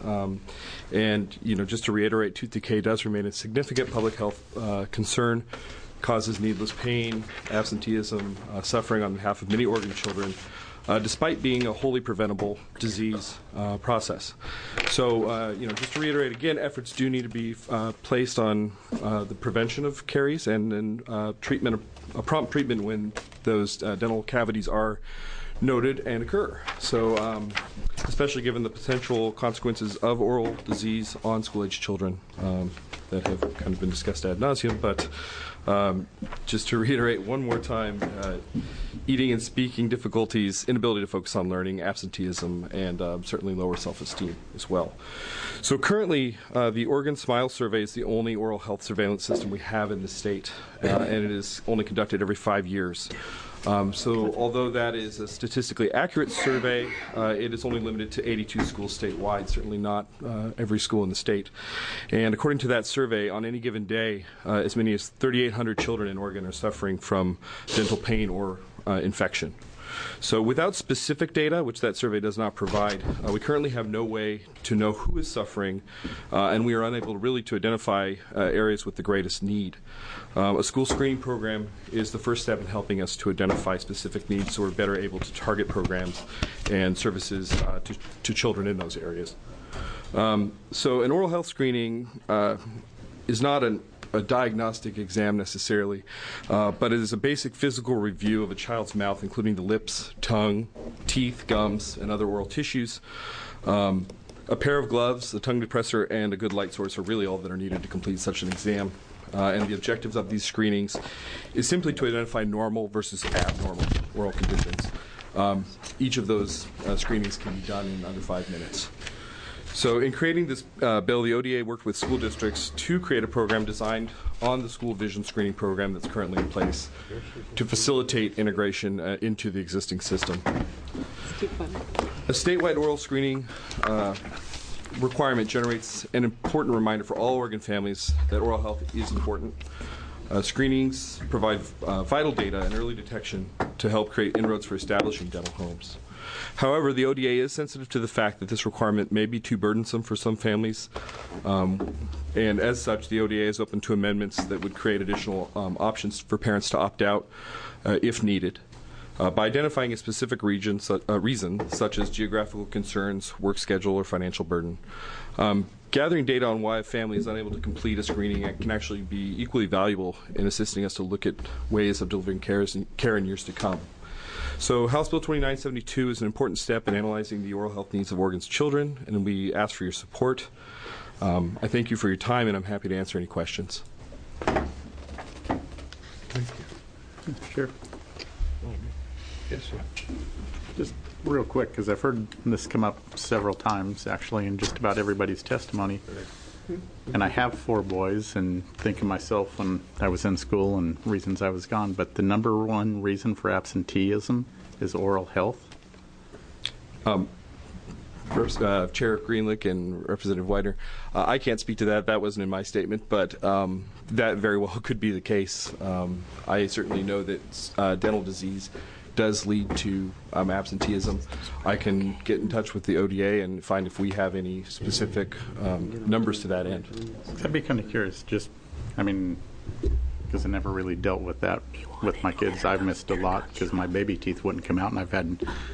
[SPEAKER 16] And, just to reiterate, tooth decay does remain a significant public health concern, causes needless pain, absenteeism, suffering on behalf of many Oregon children, despite being a wholly preventable disease process. So, just to reiterate again, efforts do need to be placed on the prevention of caries and treatment, a prompt treatment when those dental cavities are noted and occur. So, especially given the potential consequences of oral disease on school-age children that have kind of been discussed ad nauseum, but just to reiterate one more time, eating and speaking difficulties, inability to focus on learning, absenteeism, and certainly lower self-esteem as well. So currently, the Oregon Smile Survey is the only oral health surveillance system we have in the state, and it is only conducted every 5 years. So although that is a statistically accurate survey, it is only limited to 82 schools statewide, certainly not every school in the state. And according to that survey, on any given day, as many as 3,800 children in Oregon are suffering from dental pain or infection. So without specific data, which that survey does not provide, we currently have no way to know who is suffering, and we are unable really to identify areas with the greatest need. A school screening program is the first step in helping us to identify specific needs, so we're better able to target programs and services to children in those areas. So an oral health screening is not a diagnostic exam necessarily, but it is a basic physical review of a child's mouth, including the lips, tongue, teeth, gums, and other oral tissues. A pair of gloves, a tongue depressor, and a good light source are really all that are needed to complete such an exam. And the objectives of these screenings is simply to identify normal versus abnormal oral conditions. Each of those screenings can be done in under 5 minutes. So in creating this bill, the ODA worked with school districts to create a program designed on the school vision screening program that's currently in place to facilitate integration into the existing system. A statewide oral screening requirement generates an important reminder for all Oregon families that oral health is important. Screenings provide vital data and early detection to help create inroads for establishing dental homes. However, the ODA is sensitive to the fact that this requirement may be too burdensome for some families, and as such, the ODA is open to amendments that would create additional options for parents to opt out if needed. By identifying a specific reason, such as geographical concerns, work schedule, or financial burden. Gathering data on why a family is unable to complete a screening can actually be equally valuable in assisting us to look at ways of delivering care in years to come. So House Bill 2972 is an important step in analyzing the oral health needs of Oregon's children, and we ask for your support. I thank you for your time, and I'm happy to answer any questions.
[SPEAKER 13] Thank you. Sure.
[SPEAKER 4] Yes, sir.
[SPEAKER 17] Just real quick, because I've heard this come up several times, actually, in just about everybody's testimony. And I have 4 boys, and think of myself when I was in school and reasons I was gone. But the number one reason for absenteeism is oral health.
[SPEAKER 16] First, Chair Greenlick and Representative Widener, I can't speak to that. That wasn't in my statement, but that very well could be the case. I certainly know that dental disease does lead to absenteeism. I can get in touch with the ODA and find if we have any specific numbers to that end.
[SPEAKER 17] I'd be kind of curious, just, I mean, because I never really dealt with that with my kids. I've missed a lot because my baby teeth wouldn't come out, and I've had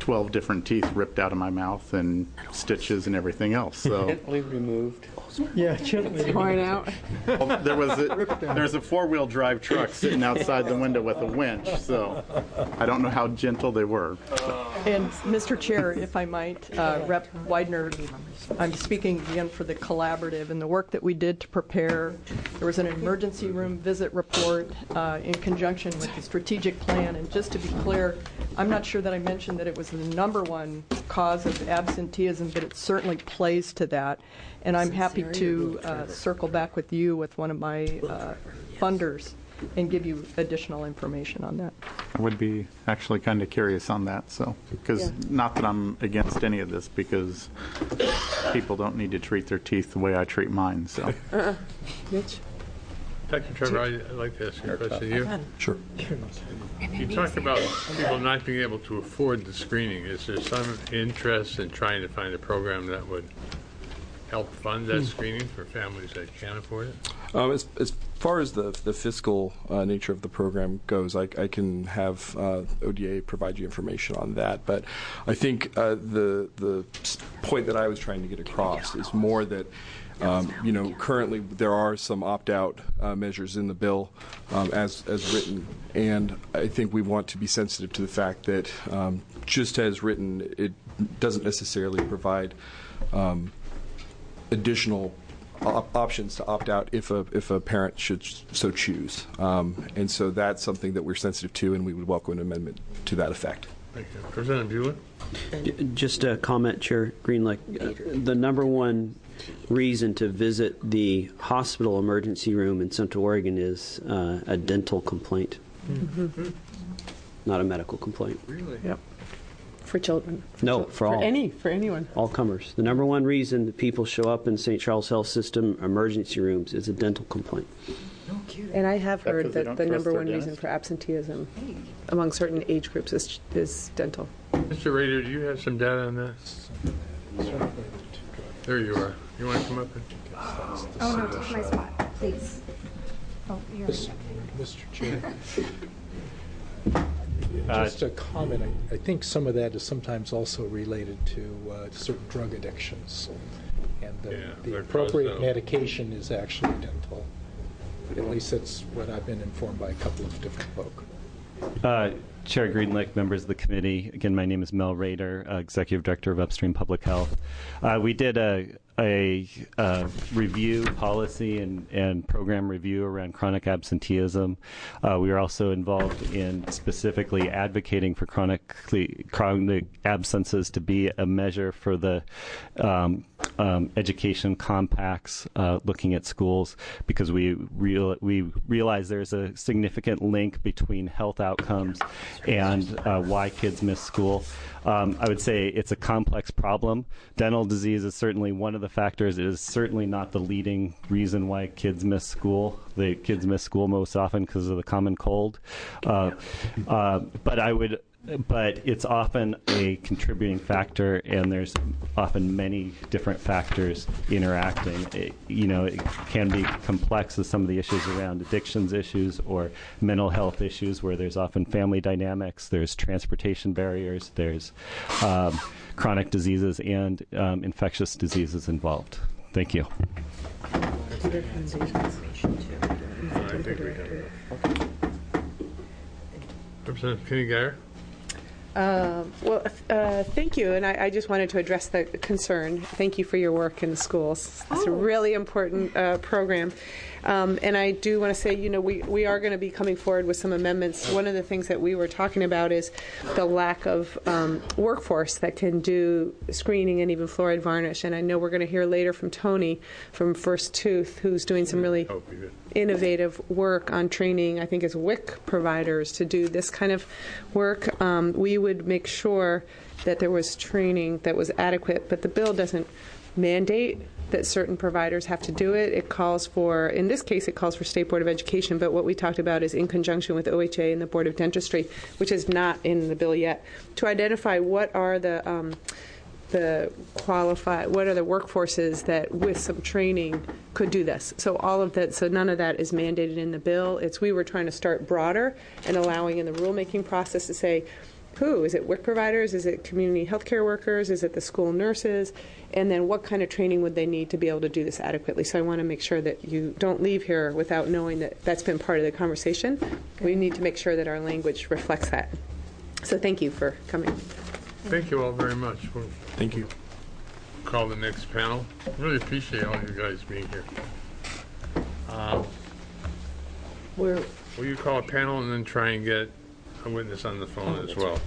[SPEAKER 17] 12 different teeth ripped out of my mouth and stitches and everything else. So
[SPEAKER 7] Gently removed.
[SPEAKER 2] Yeah, gently.
[SPEAKER 12] Pouring out.
[SPEAKER 17] well, there's a four-wheel drive truck sitting outside the window with a winch, so I don't know how gentle they were.
[SPEAKER 14] And Mr. Chair, if I might, Rep. Widener, I'm speaking again for the collaborative and the work that we did to prepare. There was an emergency room visit report in conjunction with the strategic plan. And just to be clear, I'm not sure that I mentioned that it was the number one cause of absenteeism, but it certainly plays to that. And I'm happy to circle back with you with one of my funders and give you additional information on that.
[SPEAKER 17] I would be actually kind of curious on that, so because not that I'm against any of this, because people don't need to treat their teeth the way I treat mine. So,
[SPEAKER 12] Mitch?
[SPEAKER 4] Dr. Trevor, I'd like to ask you a question. You?
[SPEAKER 16] Sure.
[SPEAKER 4] You talk about people not being able to afford the screening. Is there some interest in trying to find a program that would help fund that screening for families that can't afford it?
[SPEAKER 16] As far as the fiscal nature of the program goes, I can have ODA provide you information on that. But I think the point that I was trying to get across is more that currently there are some opt-out measures in the bill as written, and I think we want to be sensitive to the fact that just as written, it doesn't necessarily provide additional options to opt out if a parent should so choose, and so that's something that we're sensitive to, and we would welcome an amendment to that effect.
[SPEAKER 4] Thank you. Representative Bueller?
[SPEAKER 18] Just a comment, Chair Greenlick. The number one reason to visit the hospital emergency room in Central Oregon is a dental complaint, not a medical complaint.
[SPEAKER 4] Really?
[SPEAKER 12] Yep. For children.
[SPEAKER 18] No, for all.
[SPEAKER 12] For anyone.
[SPEAKER 18] All comers. The number one reason that people show up in St. Charles Health System emergency rooms is a dental complaint.
[SPEAKER 12] And I have heard that the number one reason
[SPEAKER 17] dentist?
[SPEAKER 12] for absenteeism among certain age groups is dental.
[SPEAKER 4] Mr. Rader, do you have some data on that? There you are. You want to come up?
[SPEAKER 15] Oh, no, take my spot, please. Oh, you're
[SPEAKER 2] Mr. Chair. Just a comment. I think some of that is sometimes also related to certain drug addictions. And the appropriate medication is actually dental. At least that's what I've been informed by a couple of different folk.
[SPEAKER 10] Chair Greenlick, members of the committee, again, my name is Mel Rader, Executive Director of Upstream Public Health. We did a review policy and program review around chronic absenteeism. We are also involved in specifically advocating for chronic absences to be a measure for the education compacts looking at schools, because we realize there's a significant link between health outcomes and why kids miss school. I would say it's a complex problem. Dental disease is certainly one of the factors. It is certainly not the leading reason why kids miss school. The kids miss school most often because of the common cold. But it's often a contributing factor, and there's often many different factors interacting. It can be complex as some of the issues around addictions issues or mental health issues, where there's often family dynamics, there's transportation barriers, there's chronic diseases and infectious diseases involved. Thank you.
[SPEAKER 4] I think we have it. Representative Kenny Geyer?
[SPEAKER 12] Thank you. And I just wanted to address the concern. Thank you for your work in the schools. It's a really important program. And I do want to say, we are going to be coming forward with some amendments. One of the things that we were talking about is the lack of workforce that can do screening and even fluoride varnish. And I know we're going to hear later from Tony from First Tooth, who's doing some really innovative work on training, I think, as WIC providers to do this kind of work. We would make sure that there was training that was adequate, but the bill doesn't mandate that certain providers have to do it. It calls for, in this case, it calls for State Board of Education, but what we talked about is in conjunction with OHA and the Board of Dentistry, which is not in the bill yet, to identify what are the workforces that with some training could do this. So all of that, so none of that is mandated in the bill. We were trying to start broader and allowing in the rulemaking process to say, who? Is it WIC providers? Is it community healthcare workers? Is it the school nurses? And then what kind of training would they need to be able to do this adequately? So I want to make sure that you don't leave here without knowing that that's been part of the conversation. We need to make sure that our language reflects that. So thank you for coming.
[SPEAKER 4] Thank you all very much.
[SPEAKER 16] Thank you.
[SPEAKER 4] Call the next panel. Really appreciate all you guys being here. Will you call a panel and then try and get a witness on the phone as well?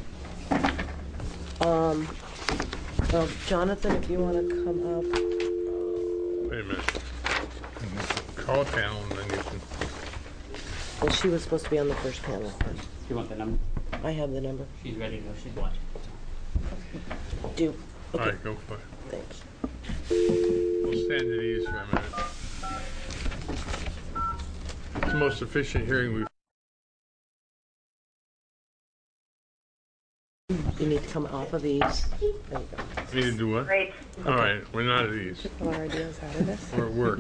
[SPEAKER 5] Well, Jonathan, if you want to come up.
[SPEAKER 4] Wait a minute. Call a panel and then you can.
[SPEAKER 5] Well, she was supposed to be on the first panel.
[SPEAKER 19] You want the number?
[SPEAKER 5] I have the number.
[SPEAKER 19] She's ready to go. She's watching.
[SPEAKER 5] Do.
[SPEAKER 4] All
[SPEAKER 5] Okay.
[SPEAKER 4] right, go for it.
[SPEAKER 5] Thanks.
[SPEAKER 4] We'll stand at ease for a minute. It's the most efficient hearing we've.
[SPEAKER 5] You need to come off of these. There you go.
[SPEAKER 4] Need to do what?
[SPEAKER 5] Great.
[SPEAKER 4] All right, we're not at ease.
[SPEAKER 12] Pull our ideas out of this.
[SPEAKER 4] We're at work.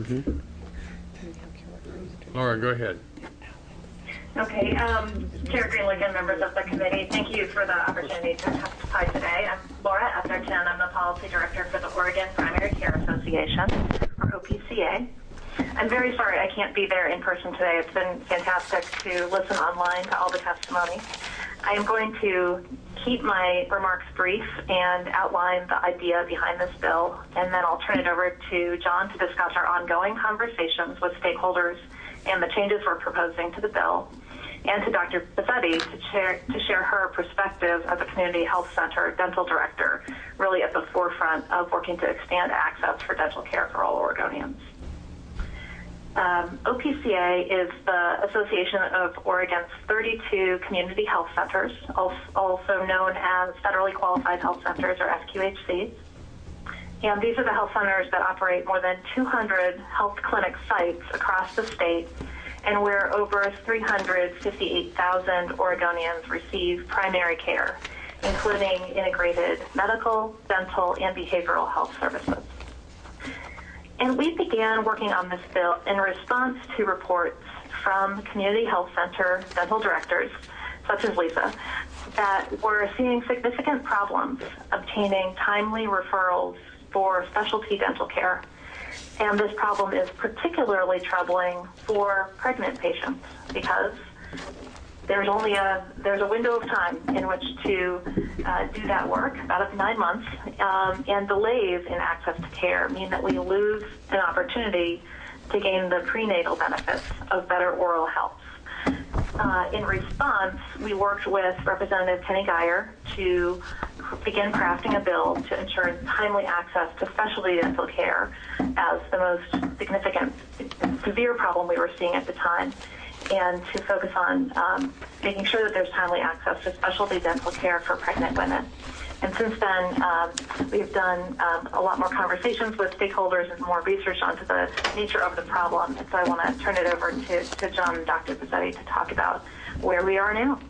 [SPEAKER 4] Laura, go ahead.
[SPEAKER 20] Okay, Chair Greenlick and members of the committee, thank you for the opportunity to testify today. I'm Laura Etherton. I'm the Policy Director for the Oregon Primary Care Association, or OPCA. I'm very sorry I can't be there in person today. It's been fantastic to listen online to all the testimony. I am going to keep my remarks brief and outline the idea behind this bill, and then I'll turn it over to John to discuss our ongoing conversations with stakeholders and the changes we're proposing to the bill, and to Dr. Pizzetti to share her perspective as a community health center dental director, really at the forefront of working to expand access for dental care for all Oregonians. OPCA is the Association of Oregon's 32 community health centers, also known as Federally Qualified Health Centers, or FQHCs. And these are the health centers that operate more than 200 health clinic sites across the state, and where over 358,000 Oregonians receive primary care, including integrated medical, dental, and behavioral health services. And we began working on this bill in response to reports from community health center dental directors, such as Lisa, that were seeing significant problems obtaining timely referrals for specialty dental care. And this problem is particularly troubling for pregnant patients because there's a window of time in which to do that work, about 9 months, and delays in access to care mean that we lose an opportunity to gain the prenatal benefits of better oral health. In response, we worked with Representative Kenny Geyer to begin crafting a bill to ensure timely access to specialty dental care as the most significant, severe problem we were seeing at the time, and to focus on making sure that there's timely access to specialty dental care for pregnant women. And since then, we've done a lot more conversations with stakeholders and more research onto the nature of the problem. And so I want to turn it over to John and Dr. Pizzetti to talk about where we are now.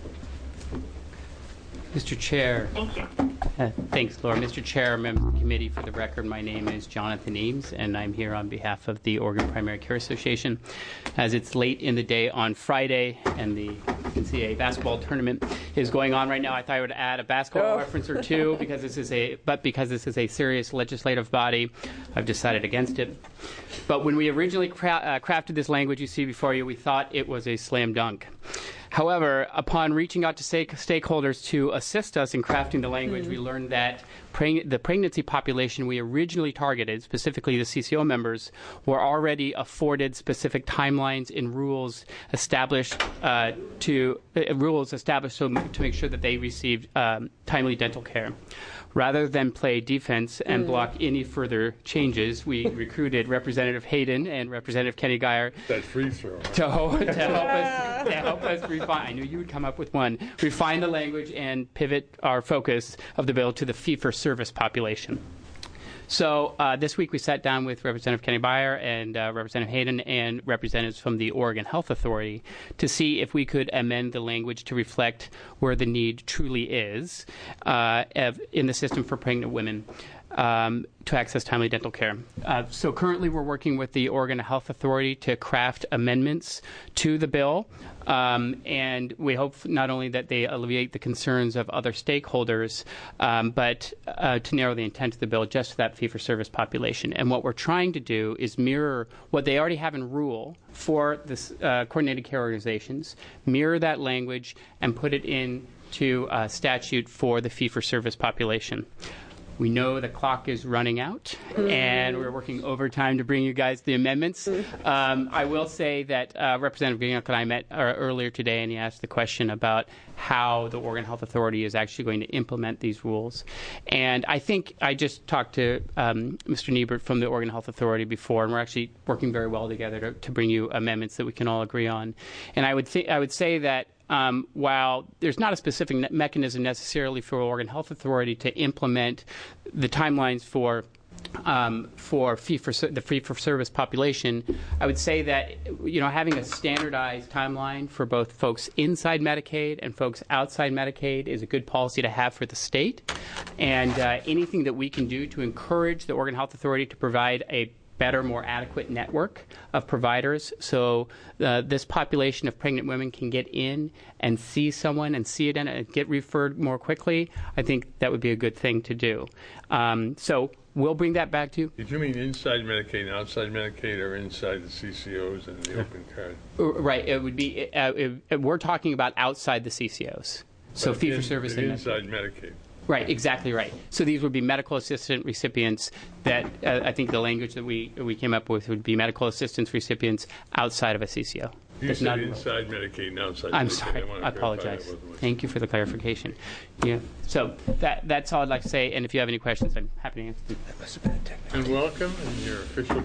[SPEAKER 19] Mr. Chair.
[SPEAKER 20] Thank you.
[SPEAKER 19] Thanks, Laura. Mr. Chair, members of the committee, for the record, my name is Jonathan Eames, and I'm here on behalf of the Oregon Primary Care Association. As it's late in the day on Friday, and the NCAA basketball tournament is going on right now, I thought I would add a basketball reference or two because this is a serious legislative body, I've decided against it. But when we originally crafted this language you see before you, we thought it was a slam dunk. However, upon reaching out to stakeholders to assist us in crafting the language, we learned that the pregnancy population we originally targeted, specifically the CCO members, were already afforded specific timelines and rules established to make sure that they received timely dental care. Rather than play defense and block any further changes, we recruited Representative Hayden and Representative Kenny Geyer
[SPEAKER 4] that free throw
[SPEAKER 19] to help us refine. I knew you would come up with one. Refine the language and pivot our focus of the bill to the fee-for-service population. So this week we sat down with Representative Kenny Geyer and Representative Hayden and representatives from the Oregon Health Authority to see if we could amend the language to reflect where the need truly is in the system for pregnant women. to access timely dental care. So currently we're working with the Oregon Health Authority to craft amendments to the bill, and we hope not only that they alleviate the concerns of other stakeholders, but to narrow the intent of the bill just to that fee-for-service population. And what we're trying to do is mirror what they already have in rule for the coordinated care organizations, mirror that language, and put it into statute for the fee-for-service population. We know the clock is running out, and we're working overtime to bring you guys the amendments. I will say that Representative Greenlock and I met earlier today, and he asked the question about how the Oregon Health Authority is actually going to implement these rules. And I think I just talked to Mr. Niebert from the Oregon Health Authority before, and we're actually working very well together to bring you amendments that we can all agree on. And I would say that while there's not a specific mechanism necessarily for Oregon Health Authority to implement the timelines for the fee-for-service population, I would say that having a standardized timeline for both folks inside Medicaid and folks outside Medicaid is a good policy to have for the state. And anything that we can do to encourage the Oregon Health Authority to provide a better, more adequate network of providers so this population of pregnant women can get in and see someone and see it and get referred more quickly, I think that would be a good thing to do. So we'll bring that back to you.
[SPEAKER 4] Did you mean inside Medicaid and outside Medicaid, or inside the CCOs and the open card?
[SPEAKER 19] Right. It would be. We're talking about outside the CCOs. So fee-for-service and
[SPEAKER 4] inside Medicaid.
[SPEAKER 19] Right, exactly right. So these would be medical assistant recipients that I think the language that we came up with would be medical assistance recipients outside of a CCO.
[SPEAKER 4] You said inside Medicaid and outside Medicaid.
[SPEAKER 19] I'm sorry. I apologize. Thank you for the clarification. Yeah. So that's all I'd like to say. And if you have any questions, I'm happy to answer them.
[SPEAKER 4] And welcome in your official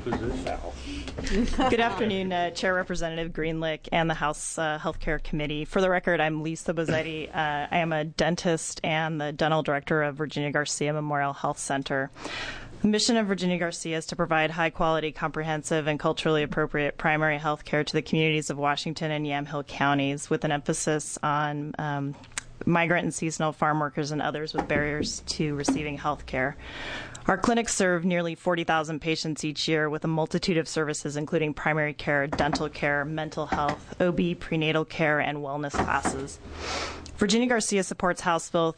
[SPEAKER 4] position.
[SPEAKER 21] Good afternoon, Chair Representative Greenlick and the House Healthcare Committee. For the record, I'm Lisa Bozzetti. I am a dentist and the dental director of Virginia Garcia Memorial Health Center. The mission of Virginia Garcia is to provide high-quality, comprehensive, and culturally appropriate primary health care to the communities of Washington and Yamhill counties, with an emphasis on migrant and seasonal farm workers and others with barriers to receiving health care. Our clinics serve nearly 40,000 patients each year with a multitude of services, including primary care, dental care, mental health, OB, prenatal care, and wellness classes. Virginia Garcia supports House Bill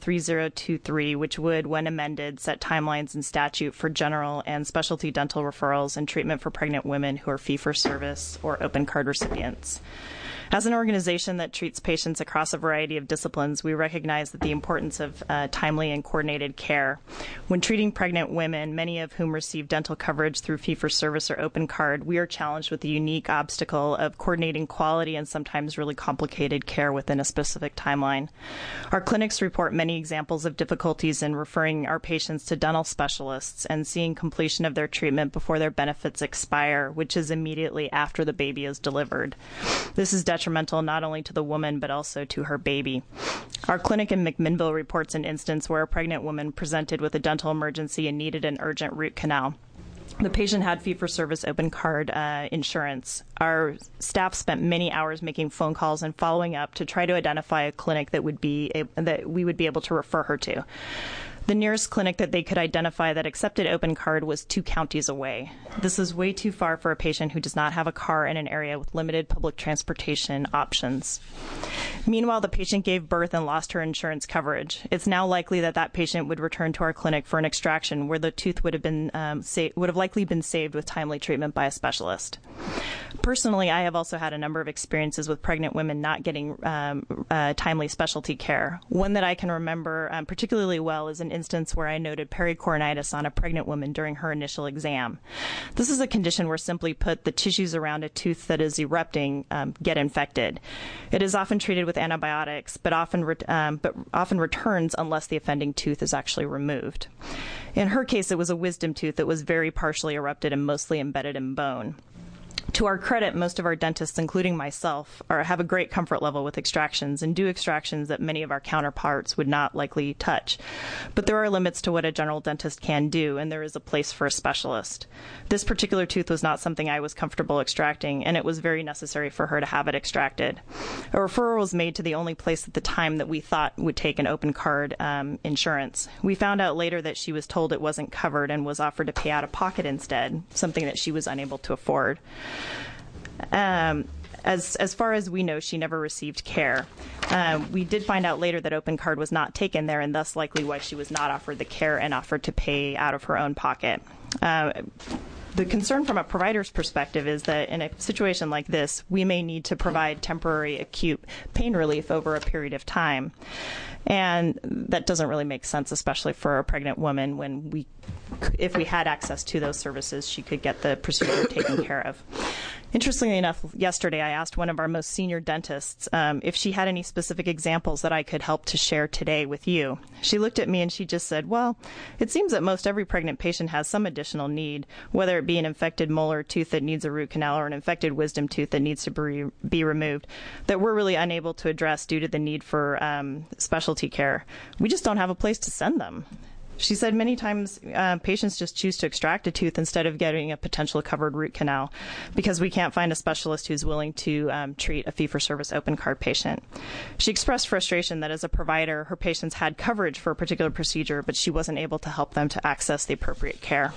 [SPEAKER 21] 3023, which would, when amended, set timelines in statute for general and specialty dental referrals and treatment for pregnant women who are fee-for-service or open card recipients. As an organization that treats patients across a variety of disciplines, we recognize that the importance of timely and coordinated care. When treating pregnant women, many of whom receive dental coverage through fee-for-service or open card, we are challenged with the unique obstacle of coordinating quality and sometimes really complicated care within a specific timeline. Our clinics report many examples of difficulties in referring our patients to dental specialists and seeing completion of their treatment before their benefits expire, which is immediately after the baby is delivered. This is detrimental not only to the woman but also to her baby. Our clinic in McMinnville reports an instance where a pregnant woman presented with a dental emergency and needed an urgent root canal. The patient had fee-for-service open card insurance. Our staff spent many hours making phone calls and following up to try to identify a clinic that we would be able to refer her to. The nearest clinic that they could identify that accepted open card was 2 counties away. This is way too far for a patient who does not have a car in an area with limited public transportation options. Meanwhile, the patient gave birth and lost her insurance coverage. It's now likely that that patient would return to our clinic for an extraction where the tooth would have likely been saved with timely treatment by a specialist. Personally, I have also had a number of experiences with pregnant women not getting timely specialty care. One that I can remember particularly well is an instance where I noted pericoronitis on a pregnant woman during her initial exam. This is a condition where, simply put, the tissues around a tooth that is erupting get infected. It is often treated with antibiotics, but often returns unless the offending tooth is actually removed. In her case, it was a wisdom tooth that was very partially erupted and mostly embedded in bone. To our credit, most of our dentists, including myself, have a great comfort level with extractions and do extractions that many of our counterparts would not likely touch. But there are limits to what a general dentist can do, and there is a place for a specialist. This particular tooth was not something I was comfortable extracting, and it was very necessary for her to have it extracted. A referral was made to the only place at the time that we thought would take an open card insurance. We found out later that she was told it wasn't covered and was offered to pay out of pocket instead, something that she was unable to afford. As far as we know, she never received care. We did find out later that open card was not taken there, and thus likely why she was not offered the care and offered to pay out of her own pocket. The concern from a provider's perspective is that in a situation like this, we may need to provide temporary acute pain relief over a period of time. And that doesn't really make sense, especially for a pregnant woman when if we had access to those services, she could get the procedure taken care of. Interestingly enough, yesterday I asked one of our most senior dentists if she had any specific examples that I could help to share today with you. She looked at me and she just said, well, it seems that most every pregnant patient has some additional need, whether it be an infected molar tooth that needs a root canal or an infected wisdom tooth that needs to be removed, that we're really unable to address due to the need for specialty care. We just don't have a place to send them. She said many times patients just choose to extract a tooth instead of getting a potential covered root canal because we can't find a specialist who's willing to treat a fee-for-service open card patient. She expressed frustration that as a provider, her patients had coverage for a particular procedure, but she wasn't able to help them to access the appropriate care.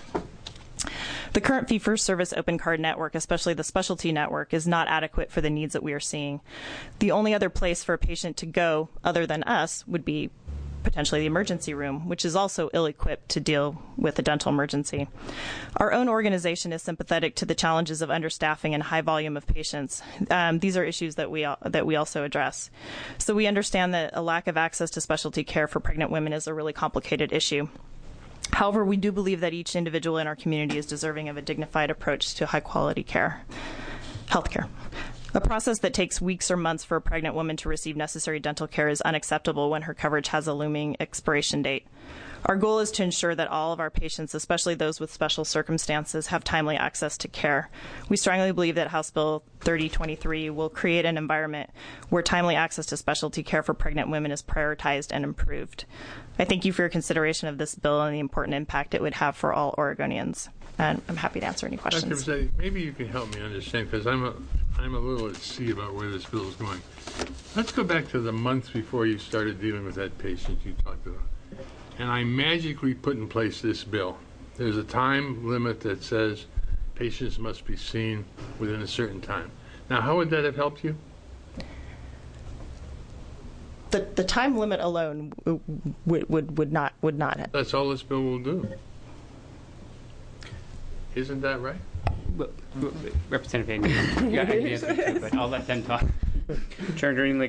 [SPEAKER 21] The current fee-for-service open card network, especially the specialty network, is not adequate for the needs that we are seeing. The only other place for a patient to go other than us would be potentially the emergency room, which is also ill-equipped to deal with a dental emergency. Our own organization is sympathetic to the challenges of understaffing and high volume of patients. These are issues that we also address. So we understand that a lack of access to specialty care for pregnant women is a really complicated issue. However, we do believe that each individual in our community is deserving of a dignified approach to high-quality care, healthcare. A process that takes weeks or months for a pregnant woman to receive necessary dental care is unacceptable when her coverage has a looming expiration date. Our goal is to ensure that all of our patients, especially those with special circumstances, have timely access to care. We strongly believe that House Bill 3023 will create an environment where timely access to specialty care for pregnant women is prioritized and improved. I thank you for your consideration of this bill and the important impact it would have for all Oregonians. And I'm happy to answer any questions.
[SPEAKER 4] Dr. Mazzetti, maybe you can help me understand, because I'm a little at sea about where this bill is going. Let's go back to the month before you started dealing with that patient you talked about. And I magically put in place this bill. There's a time limit that says patients must be seen within a certain time. Now, how would that have helped you?
[SPEAKER 21] The time limit alone would not have.
[SPEAKER 4] That's all this bill will do. Isn't that right?
[SPEAKER 19] Well, Representative Hagan, you have the answer too, but I'll let them talk.
[SPEAKER 7] Chair Greenlick,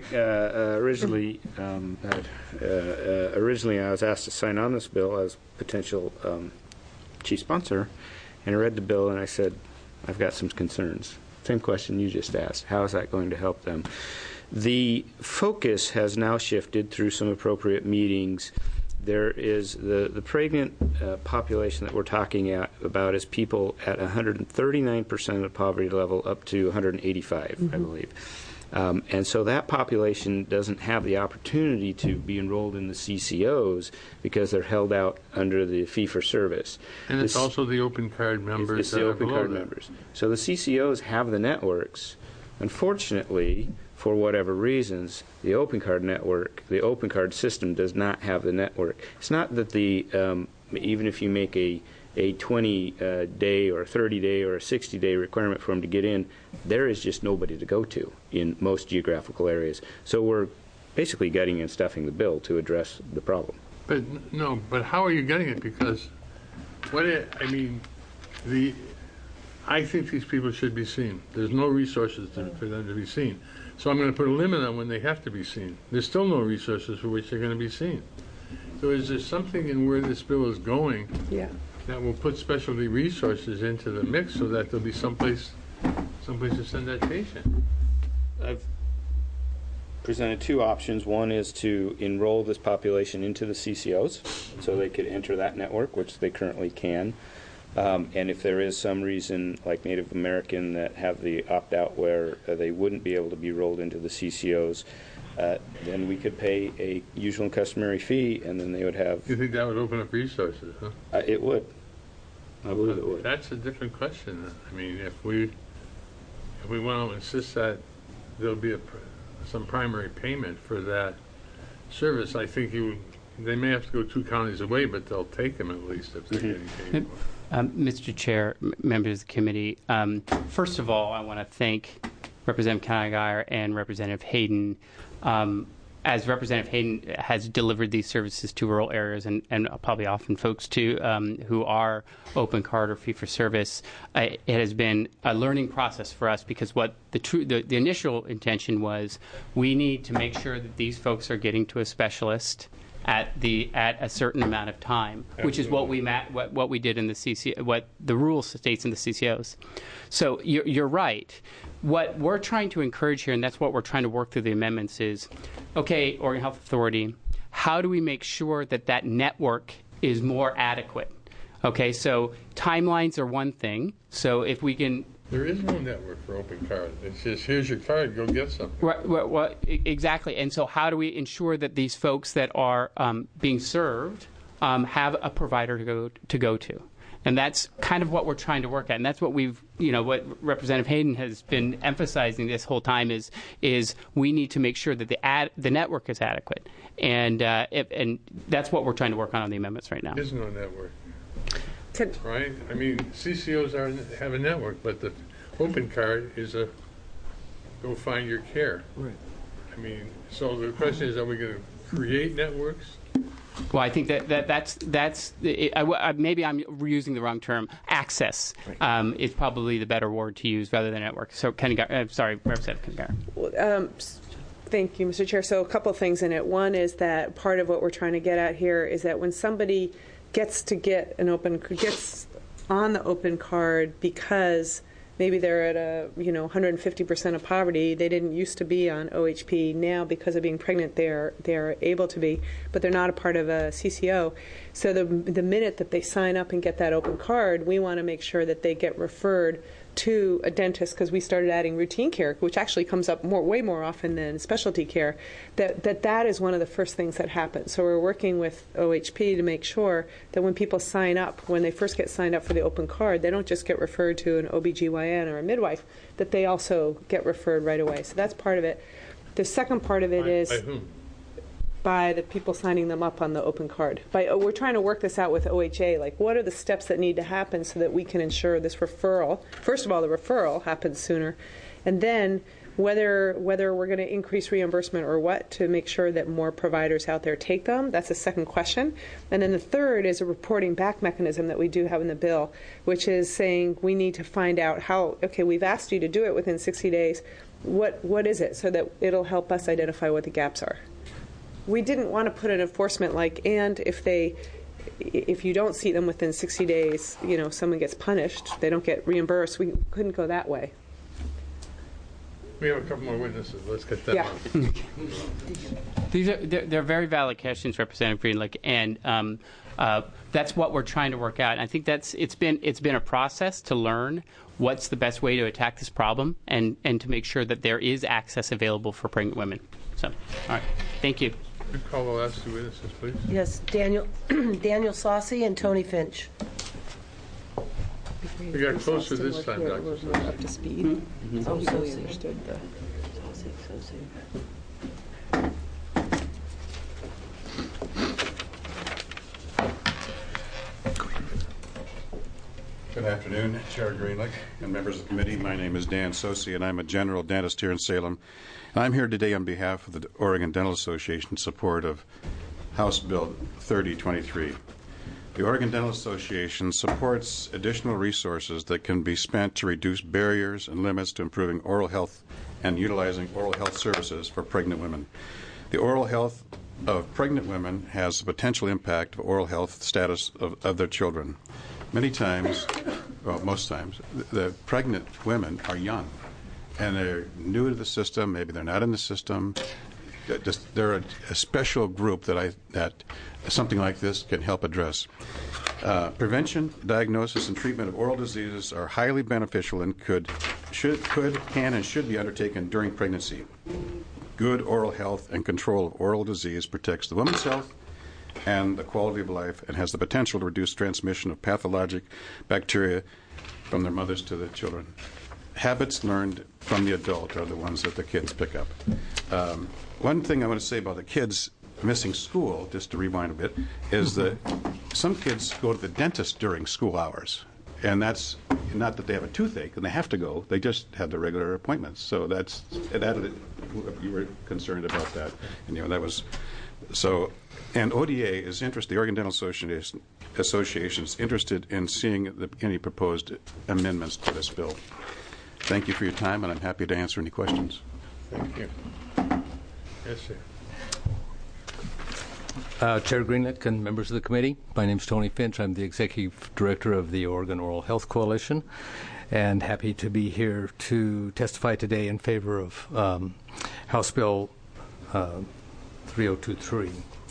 [SPEAKER 7] originally I was asked to sign on this bill as potential chief sponsor, and I read the bill and I said, I've got some concerns. Same question you just asked. How is that going to help them? The focus has now shifted through some appropriate meetings. There is the pregnant population that we're talking about is people at 139% of the poverty level up to 185, I believe. And so that population doesn't have the opportunity to be enrolled in the CCOs because they're held out under the fee-for-service.
[SPEAKER 4] And it's also the open card members.
[SPEAKER 7] It's the open card members. So the CCOs have the networks. Unfortunately, for whatever reasons, the open card network, the open card system does not have the network. It's not that even if you make a 20-day or a 30-day or a 60-day requirement for them to get in, there is just nobody to go to in most geographical areas. So we're basically gutting and stuffing the bill to address the problem.
[SPEAKER 4] But how are you getting it? Because I think these people should be seen. There's no resources for them to be seen. So I'm going to put a limit on when they have to be seen. There's still no resources for which they're going to be seen. So is there something in where this bill is going that will put specialty resources into the mix so that there'll be someplace to send that patient?
[SPEAKER 7] I've presented two options. One is to enroll this population into the CCOs so they could enter that network, which they currently can. And if there is some reason, like Native American, that have the opt-out where they wouldn't be able to be rolled into the CCOs, then we could pay a usual and customary fee, and then they would have...
[SPEAKER 4] You think that would open up resources, huh?
[SPEAKER 7] It would. I believe it would.
[SPEAKER 4] That's a different question. I mean, if we want to insist that there'll be some primary payment for that service, I think they may have to go 2 counties away, but they'll take them at least if they're getting paid for it.
[SPEAKER 19] Mr. Chair, members of the committee, first of all, I want to thank Representative Kenny-Geyer and Representative Hayden. As Representative Hayden has delivered these services to rural areas and probably often folks too who are open card or fee for service, it has been a learning process for us, because what the initial intention was, we need to make sure that these folks are getting to a specialist at a certain amount of time, which is what we did in the CCO, what the rule states in the CCOs. So you're right. What we're trying to encourage here, and that's what we're trying to work through the amendments, is, okay, Oregon Health Authority, how do we make sure that network is more adequate? Okay, so timelines are one thing. So if we can...
[SPEAKER 4] There is no network for open card. It's just, here's your card, go get something.
[SPEAKER 19] Right, exactly. And so how do we ensure that these folks that are being served have a provider to go to? And that's kind of what we're trying to work at. And that's what what Representative Hayden has been emphasizing this whole time is we need to make sure that the network is adequate. And that's what we're trying to work on the amendments right now.
[SPEAKER 4] There is no network. Right? I mean, CCOs have a network, but the open card is a go find your care. Right. I mean, so the question is, are we going to create networks?
[SPEAKER 19] Well, I think that's maybe I'm using the wrong term. Access is probably the better word to use rather than network. So, Representative Kenny-Geyer.
[SPEAKER 12] Thank you, Mr. Chair. So, a couple of things in it. One is that part of what we're trying to get at here is that when somebody gets on the open card because maybe they're at 150% of poverty. They didn't used to be on OHP. Now, because of being pregnant, they're able to be, but they're not a part of a CCO. So the minute that they sign up and get that open card, we want to make sure that they get referred to a dentist, because we started adding routine care, which actually comes up way more often than specialty care. That is one of the first things that happens. So we're working with OHP to make sure that when people sign up, when they first get signed up for the open card, they don't just get referred to an OBGYN or a midwife, that they also get referred right away. So that's part of it. The second part of it is...
[SPEAKER 4] By whom?
[SPEAKER 12] By the people signing them up on the open card. We're trying to work this out with OHA. Like, what are the steps that need to happen so that we can ensure this referral? First of all, the referral happens sooner, and then whether we're going to increase reimbursement or what to make sure that more providers out there take them. That's a second question. And then the third is a reporting back mechanism that we do have in the bill, which is saying we need to find out how. Okay, we've asked you to do it within 60 days. What is it, so that it'll help us identify what the gaps are. We didn't want to put an enforcement and if you don't see them within 60 days, someone gets punished, they don't get reimbursed. We couldn't go that way.
[SPEAKER 4] We have a couple more witnesses. Let's get that one.
[SPEAKER 19] They're very valid questions, Representative Greenlick, and that's what we're trying to work out. And I think it's been a process to learn what's the best way to attack this problem and to make sure that there is access available for pregnant women. So, all right, thank you.
[SPEAKER 4] Could you call the last two witnesses, please?
[SPEAKER 5] Yes, Daniel Saucy and Tony Finch.
[SPEAKER 4] We got closer this time, Dr. Saucy.
[SPEAKER 14] Up to speed.
[SPEAKER 5] Mm-hmm.
[SPEAKER 14] So he really understood the...
[SPEAKER 13] Good afternoon, Chair Greenlick and members of the committee. My name is Dan Saucy, and I'm a general dentist here in Salem. And I'm here today on behalf of the Oregon Dental Association in support of House Bill 3023. The Oregon Dental Association supports additional resources that can be spent to reduce barriers and limits to improving oral health and utilizing oral health services for pregnant women. The oral health of pregnant women has the potential impact of oral health status of their children. Many times, well, most times, the pregnant women are young, and they're new to the system. Maybe they're not in the system. They're a special group that something like this can help address. Prevention, diagnosis, and treatment of oral diseases are highly beneficial and can, and should be undertaken during pregnancy. Good oral health and control of oral disease protects the woman's health and the quality of life and has the potential to reduce transmission of pathologic bacteria from their mothers to the children. Habits learned from the adult are the ones that the kids pick up. One thing I want to say about the kids missing school, just to rewind a bit, is that some kids go to the dentist during school hours. And that's not that they have a toothache and they have to go, they just have the regular appointments. So that you were concerned about that. And that was so. And ODA is interested, the Oregon Dental Association is interested in seeing any proposed amendments to this bill. Thank you for your time, and I'm happy to answer any questions.
[SPEAKER 4] Thank you. Yes, sir.
[SPEAKER 1] Chair Greenlick and members of the committee, my name is Tony Finch. I'm the Executive Director of the Oregon Oral Health Coalition, and happy to be here to testify today in favor of House Bill 3023.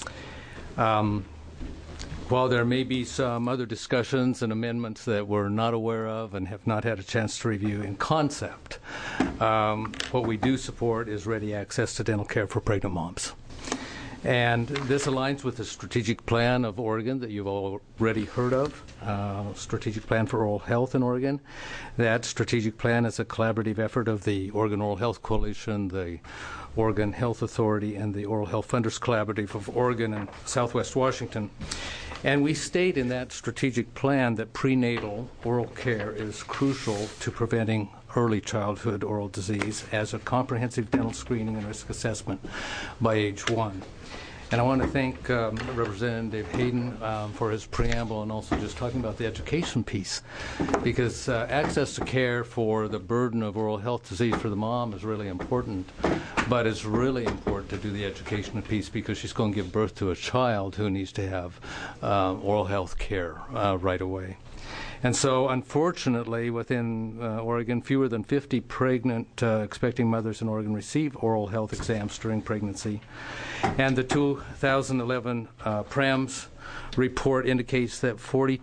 [SPEAKER 1] While there may be some other discussions and amendments that we're not aware of and have not had a chance to review in concept, what we do support is ready access to dental care for pregnant moms. And this aligns with the strategic plan of Oregon that you've already heard of, strategic plan for oral health in Oregon. That strategic plan is a collaborative effort of the Oregon Oral Health Coalition, the Oregon Health Authority, and the Oral Health Funders Collaborative of Oregon and Southwest Washington. And we state in that strategic plan that prenatal oral care is crucial to preventing early childhood oral disease as a comprehensive dental screening and risk assessment by age 1. And I want to thank Representative Hayden for his preamble and also just talking about the education piece, because access to care for the burden of oral health disease for the mom is really important, but it's really important to do the education piece because she's going to give birth to a child who needs to have oral health care right away. And so, unfortunately, within Oregon, fewer than 50 pregnant expecting mothers in Oregon receive oral health exams during pregnancy. And the 2011 PRAMS report indicates that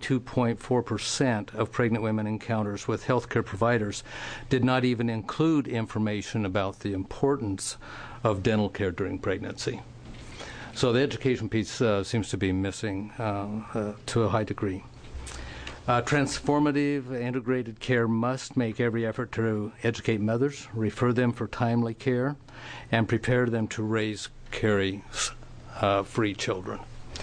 [SPEAKER 1] 42.4% of pregnant women encounters with healthcare providers did not even include information about the importance of dental care during pregnancy. So the education piece seems to be missing to a high degree. Transformative integrated care must make every effort to educate mothers, refer them for timely care, and prepare them to raise caries-free children.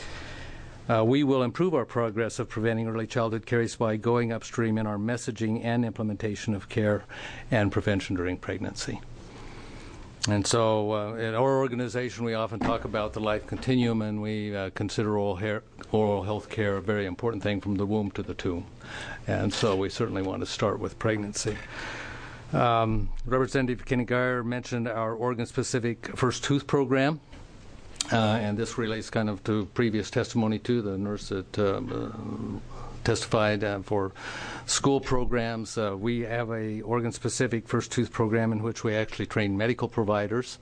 [SPEAKER 1] We will improve our progress of preventing early childhood caries by going upstream in our messaging and implementation of care and prevention during pregnancy. And so in our organization, we often talk about the life continuum, and we consider oral health care a very important thing from the womb to the tomb. And so we certainly want to start with pregnancy. Representative Kenny Geyer mentioned our Oregon-specific First Tooth program. And this relates kind of to previous testimony, too. The nurse that testified for school programs. We have a Oregon-specific First Tooth program in which we actually train medical providers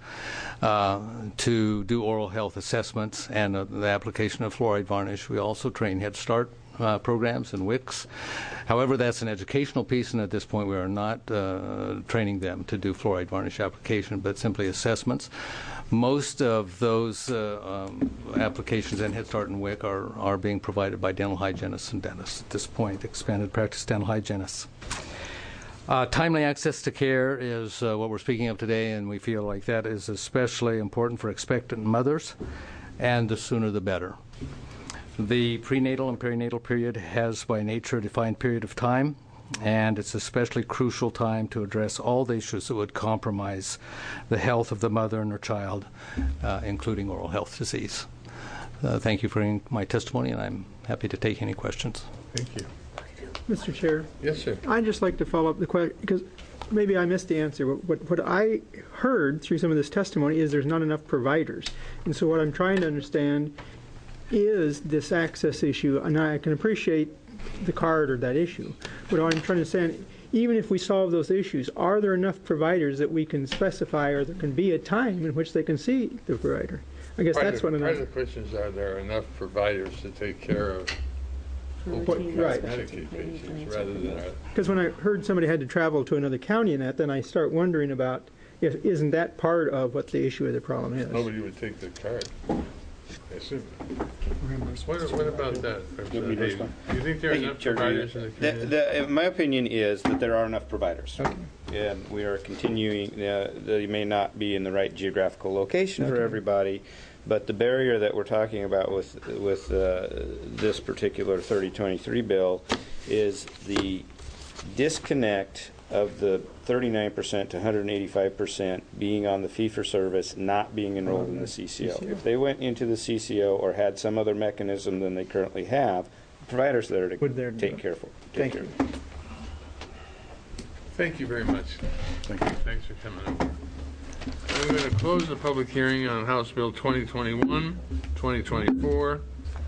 [SPEAKER 1] to do oral health assessments and the application of fluoride varnish. We also train Head Start programs and WICs. However, that's an educational piece, and at this point we are not training them to do fluoride varnish application, but simply assessments. Most of those applications in Head Start and WIC are being provided by dental hygienists and dentists at this point, expanded practice dental hygienists. Timely access to care is what we're speaking of today, and we feel like that is especially important for expectant mothers, and the sooner the better. The prenatal and perinatal period has by nature a defined period of time, and it's especially crucial time to address all the issues that would compromise the health of the mother and her child, including oral health disease. Thank you for hearing my testimony, and I'm happy to take any questions.
[SPEAKER 4] Thank you.
[SPEAKER 22] Mr. Chair?
[SPEAKER 4] Yes, sir.
[SPEAKER 22] I'd just like to follow up the question, because maybe I missed the answer. What I heard through some of this testimony is there's not enough providers. And so what I'm trying to understand is this access issue, and I can appreciate the card or that issue. But what I'm trying to understand, even if we solve those issues, are there enough providers that we can specify, or there can be a time in which they can see the provider? I guess that's what I'm...
[SPEAKER 4] Part of the question is, are there enough providers to take care of
[SPEAKER 22] Right.
[SPEAKER 4] Medicaid patients rather than our.
[SPEAKER 22] Because when I heard somebody had to travel to another county in that, then I start wondering about if isn't that part of what the issue of the problem is.
[SPEAKER 4] Nobody would take the card. I assume. What about that? Do you think there are enough providers in the community?
[SPEAKER 7] My opinion is that there are enough providers. Okay. And we are continuing, they may not be in the right geographical location for everybody, but the barrier that we're talking about with this particular 3023 bill is the disconnect of the 39% to 185% being on the fee-for-service, not being enrolled in the CCO. If they went into the CCO or had some other mechanism than they currently have, providers there to take care of it.
[SPEAKER 22] Thank you.
[SPEAKER 4] Thank you very much. Thank you. Thanks for coming over. I'm going to close the public hearing on House Bill 2021, 2024,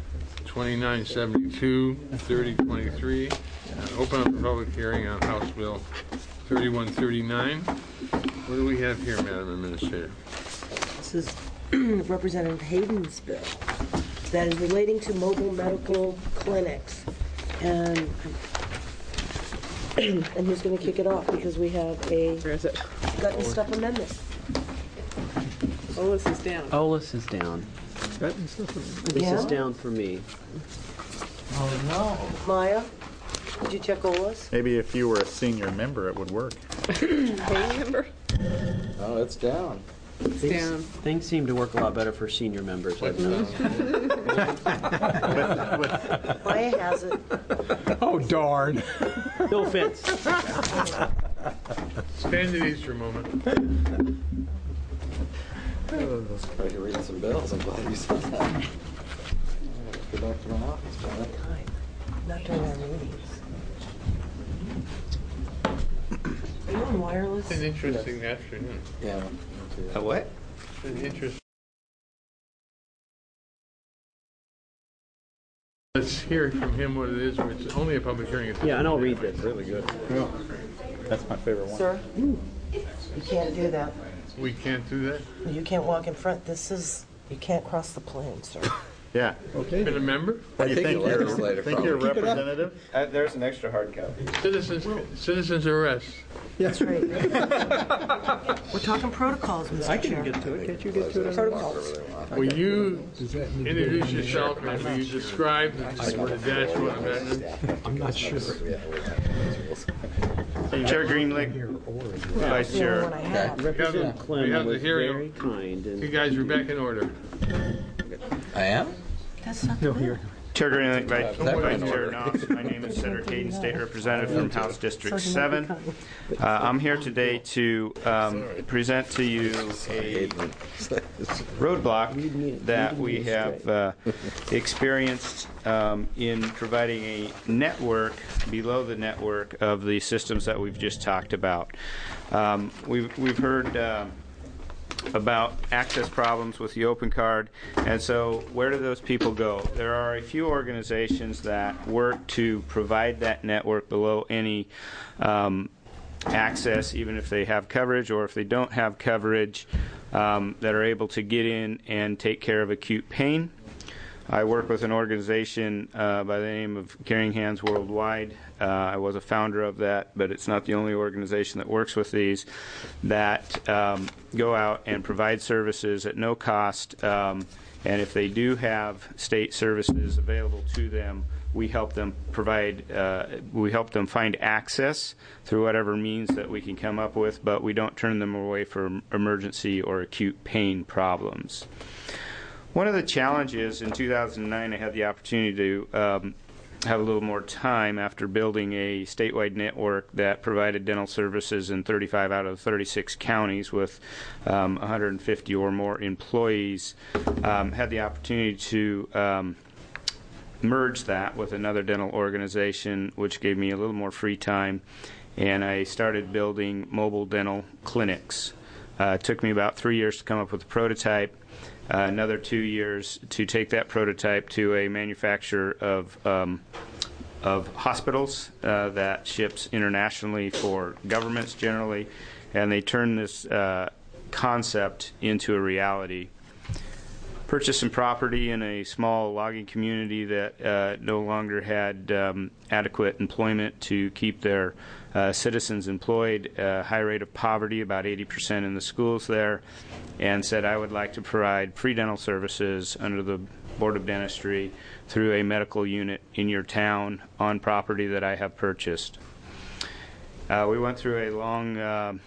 [SPEAKER 4] 2972, 3023, and open up the public hearing on House Bill 3139. What do we have here, Madam Administrator?
[SPEAKER 5] This is Representative Hayden's bill that is relating to mobile medical clinics. And who's going to kick it off? Because we have a gut and stuff amendment.
[SPEAKER 12] Olus is down.
[SPEAKER 18] Olus is down. This is down for me.
[SPEAKER 5] Oh, no. Maya, did you check Olus?
[SPEAKER 17] Maybe if you were a senior member, it would work.
[SPEAKER 12] Member?
[SPEAKER 3] Oh, it's down.
[SPEAKER 12] It's down.
[SPEAKER 18] Things seem to work a lot better for senior members, I've noticed.
[SPEAKER 5] Maya has it.
[SPEAKER 2] Oh, darn.
[SPEAKER 18] No offense.
[SPEAKER 4] Stand at ease for a moment.
[SPEAKER 3] Oh, that's probably reading some bills. I'm glad you said that. Go back to my office, John.
[SPEAKER 5] Not during our meetings. Are you on wireless?
[SPEAKER 4] It's an interesting afternoon.
[SPEAKER 3] Yeah.
[SPEAKER 7] A what?
[SPEAKER 4] It's an interesting. Let's hear from him what it is. It's only a public hearing.
[SPEAKER 18] Yeah, and I'll read this.
[SPEAKER 17] Really good. That's my favorite one.
[SPEAKER 5] Sir, you can't do that.
[SPEAKER 4] We can't do that?
[SPEAKER 5] You can't walk in front. You can't cross the plane, sir.
[SPEAKER 17] Yeah.
[SPEAKER 4] Okay. Been a member?
[SPEAKER 17] You think you're a representative?
[SPEAKER 7] There's an extra hard copy.
[SPEAKER 4] Citizens arrest.
[SPEAKER 5] That's right. We're talking protocols, Mr. Chair.
[SPEAKER 22] I can get to it. Can't you get to it?
[SPEAKER 5] Protocols.
[SPEAKER 4] Will you introduce yourself and will you describe the dashboard amendment?
[SPEAKER 2] I'm not sure.
[SPEAKER 7] Chair Greenlick, Vice Chair.
[SPEAKER 18] Representative Clem was very kind.
[SPEAKER 4] You guys are back in order.
[SPEAKER 3] I am?
[SPEAKER 5] That's not
[SPEAKER 22] No, here.
[SPEAKER 7] Chair Greenlick, Vice Chair Knox. My name is Senator Hayden, State Representative from House District 7. I'm here today to present to you a roadblock that we have experienced in providing a network below the network of the systems that we've just talked about. We've heard about access problems with the open card, and so where do those people go? There are a few organizations that work to provide that network below any access, even if they have coverage or if they don't have coverage, that are able to get in and take care of acute pain. I work with an organization by the name of Caring Hands Worldwide. I was a founder of that, but it's not the only organization that works with these, that go out and provide services at no cost. And if they do have state services available to them, we help them find access through whatever means that we can come up with, but we don't turn them away for emergency or acute pain problems. One of the challenges in 2009, I had the opportunity to have a little more time after building a statewide network that provided dental services in 35 out of 36 counties with 150 or more employees. Had the opportunity to merge that with another dental organization, which gave me a little more free time, and I started building mobile dental clinics. It took me about 3 years to come up with a prototype. Another 2 years to take that prototype to a manufacturer of hospitals that ships internationally for governments generally, and they turn this concept into a reality. purchased some property in a small logging community that no longer had adequate employment to keep their citizens employed, high rate of poverty, about 80% in the schools there, and said, I would like to provide free dental services under the Board of Dentistry through a medical unit in your town on property that I have purchased. We went through a long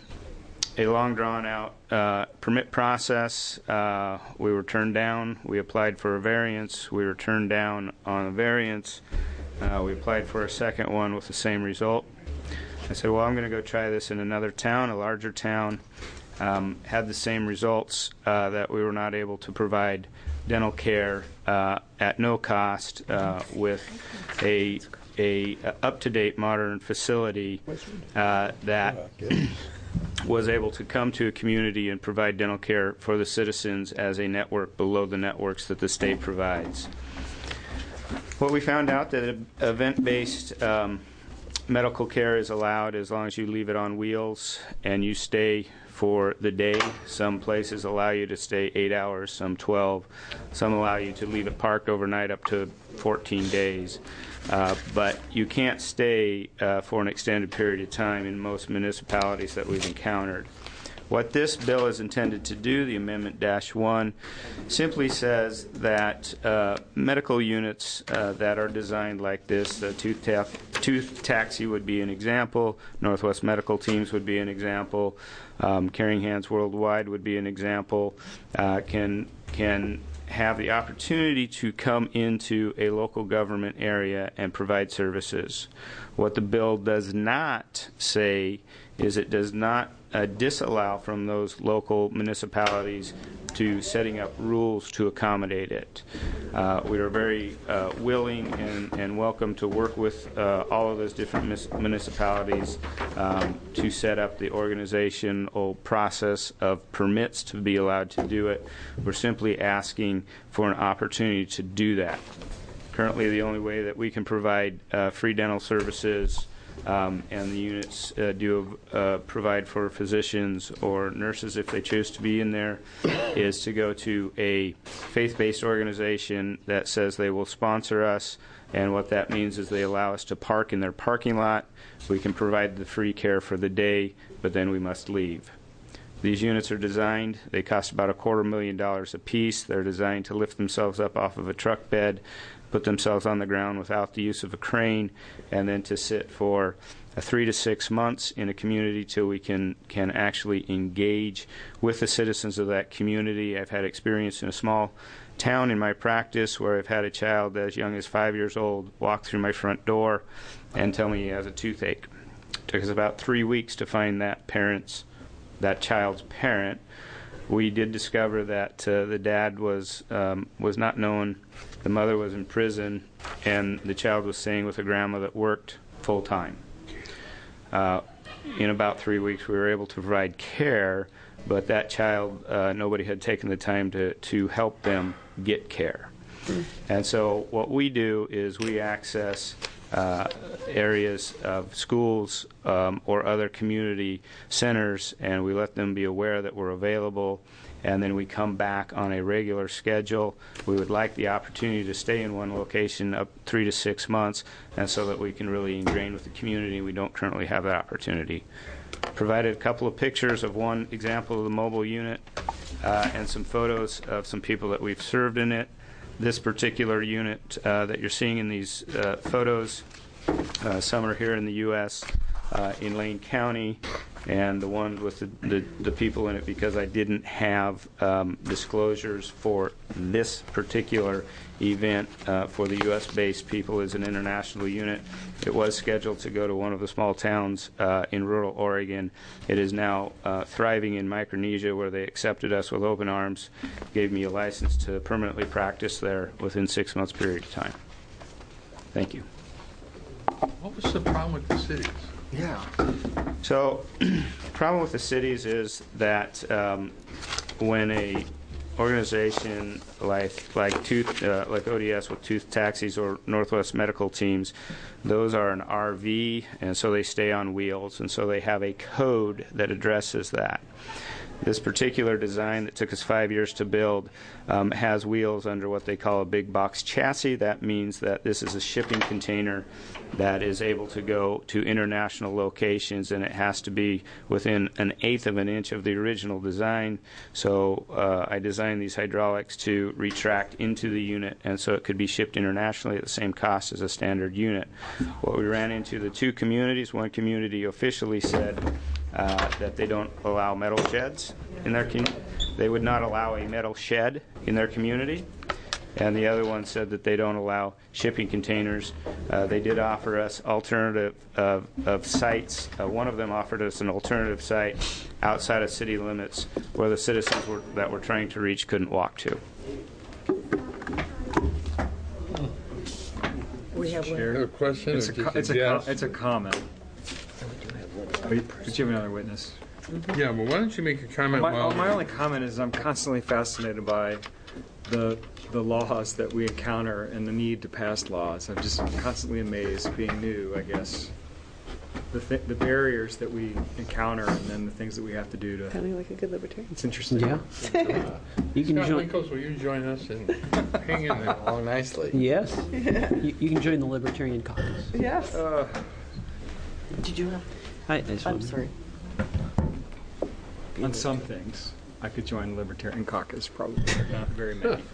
[SPEAKER 7] drawn-out permit process. We were turned down. We applied for a variance. We were turned down on a variance. We applied for a second one with the same result. I said, well, I'm going to go try this in another town, a larger town. Had the same results, that we were not able to provide dental care at no cost with a up-to-date modern facility that was able to come to a community and provide dental care for the citizens as a network below the networks that the state provides. What we found out that event-based medical care is allowed as long as you leave it on wheels and you stay for the day. Some places allow you to stay 8 hours, some 12. Some allow you to leave it parked overnight up to 14 days. But you can't stay for an extended period of time in most municipalities that we've encountered. What this bill is intended to do, the Amendment -1, simply says that medical units that are designed like this, the Tooth Taxi would be an example, Northwest Medical Teams would be an example, Caring Hands Worldwide would be an example, can have the opportunity to come into a local government area and provide services. What the bill does not say is it does not disallow from those local municipalities to setting up rules to accommodate it. We are very willing and welcome to work with all of those different municipalities to set up the organizational process of permits to be allowed to do it. We're simply asking for an opportunity to do that. Currently, the only way that we can provide free dental services and the units do provide for physicians or nurses if they choose to be in there is to go to a faith-based organization that says they will sponsor us, and what that means is they allow us to park in their parking lot. We can provide the free care for the day, but then we must leave. These units are designed, they cost about $250,000 a piece. They're designed to lift themselves up off of a truck bed, put themselves on the ground without the use of a crane, and then to sit for 3 to 6 months in a community till we can actually engage with the citizens of that community. I've had experience in a small town in my practice where I've had a child as young as 5 years old walk through my front door and tell me he has a toothache. It took us about 3 weeks to find that child's parent. We did discover that the dad was not known, the mother was in prison, and the child was staying with a grandma that worked full time. In about 3 weeks, we were able to provide care, but that child, nobody had taken the time to help them get care. And so what we do is we access areas of schools or other community centers, and we let them be aware that we're available, and then we come back on a regular schedule. We would like the opportunity to stay in one location up 3 to 6 months, and so that we can really ingrain with the community. We don't currently have that opportunity. Provided a couple of pictures of one example of the mobile unit and some photos of some people that we've served in it. This particular unit that you're seeing in these photos, some are here in the U.S., in Lane County, and the one with the people in it, because I didn't have disclosures for this particular event for the U.S.-based people, is an international unit. It was scheduled to go to one of the small towns in rural Oregon. It is now thriving in Micronesia, where they accepted us with open arms, gave me a license to permanently practice there within 6 months period of time. Thank you.
[SPEAKER 4] What was the problem with the cities?
[SPEAKER 7] Yeah. So, the problem with the cities is that when a organization like ODS with tooth taxis or Northwest Medical Teams, those are an RV, and so they stay on wheels, and so they have a code that addresses that. This particular design that took us 5 years to build has wheels under what they call a big box chassis. That means that this is a shipping container that is able to go to international locations, and it has to be within 1/8 of an inch of the original design. So I designed these hydraulics to retract into the unit, and so it could be shipped internationally at the same cost as a standard unit. What we ran into, the two communities, one community officially said that they don't allow metal sheds in their community. They would not allow a metal shed in their community. And the other one said that they don't allow shipping containers. They did offer us alternative of sites. One of them offered us an alternative site outside of city limits where the citizens that we're trying to reach couldn't walk to.
[SPEAKER 5] We have
[SPEAKER 4] a question.
[SPEAKER 6] It's a comment. Did you have another witness?
[SPEAKER 4] Yeah, well, why don't you make a comment?
[SPEAKER 6] My only comment is I'm constantly fascinated by the laws that we encounter and the need to pass laws. I'm just constantly amazed, being new, I guess, the barriers that we encounter and then the things that we have to do to.
[SPEAKER 12] Sounding like a good libertarian.
[SPEAKER 6] It's interesting.
[SPEAKER 18] Yeah. You can
[SPEAKER 4] Scott
[SPEAKER 18] join.
[SPEAKER 4] Winkles, will you join us and hang in there along nicely?
[SPEAKER 18] Yes. You can join the Libertarian Caucus.
[SPEAKER 12] Yes.
[SPEAKER 5] Did you have?
[SPEAKER 18] I'm
[SPEAKER 5] sorry.
[SPEAKER 6] On some things, I could join the Libertarian Caucus, probably, but not very many.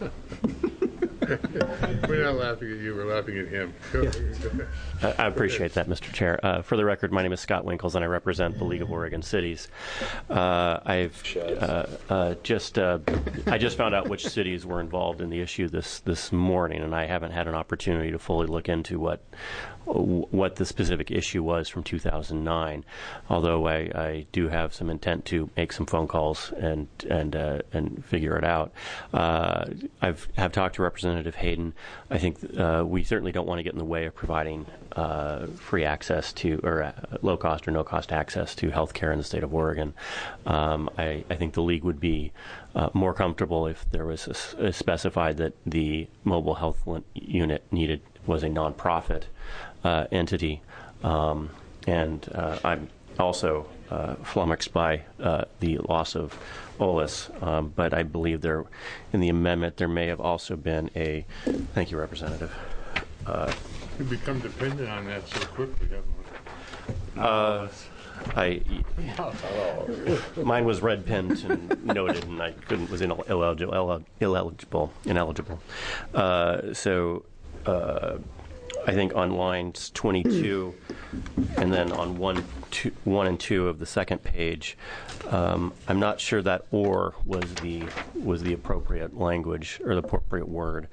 [SPEAKER 4] We're not laughing at you, we're laughing at him. Go ahead.
[SPEAKER 8] I appreciate that, Mr. Chair. For the record, my name is Scott Winkles, and I represent the League of Oregon Cities. I just found out which cities were involved in the issue this morning, and I haven't had an opportunity to fully look into what the specific issue was from 2009. Although I do have some intent to make some phone calls and figure it out. I've talked to Representative Hayden. I think we certainly don't want to get in the way of providing free access to, or low cost or no cost access to health care in the state of Oregon. I think the League would be more comfortable if there was specified that the mobile health unit was a nonprofit entity. And I'm also flummoxed by the loss of OLIS, but I believe in the amendment there may have also been a, thank you, Representative.
[SPEAKER 4] We've become dependent on that so quickly, haven't we?
[SPEAKER 8] Mine was red penned and noted, and I was ineligible. So I think on lines 22 and then on 1 and 2 of the second page, I'm not sure that "or" was the appropriate language or the appropriate word.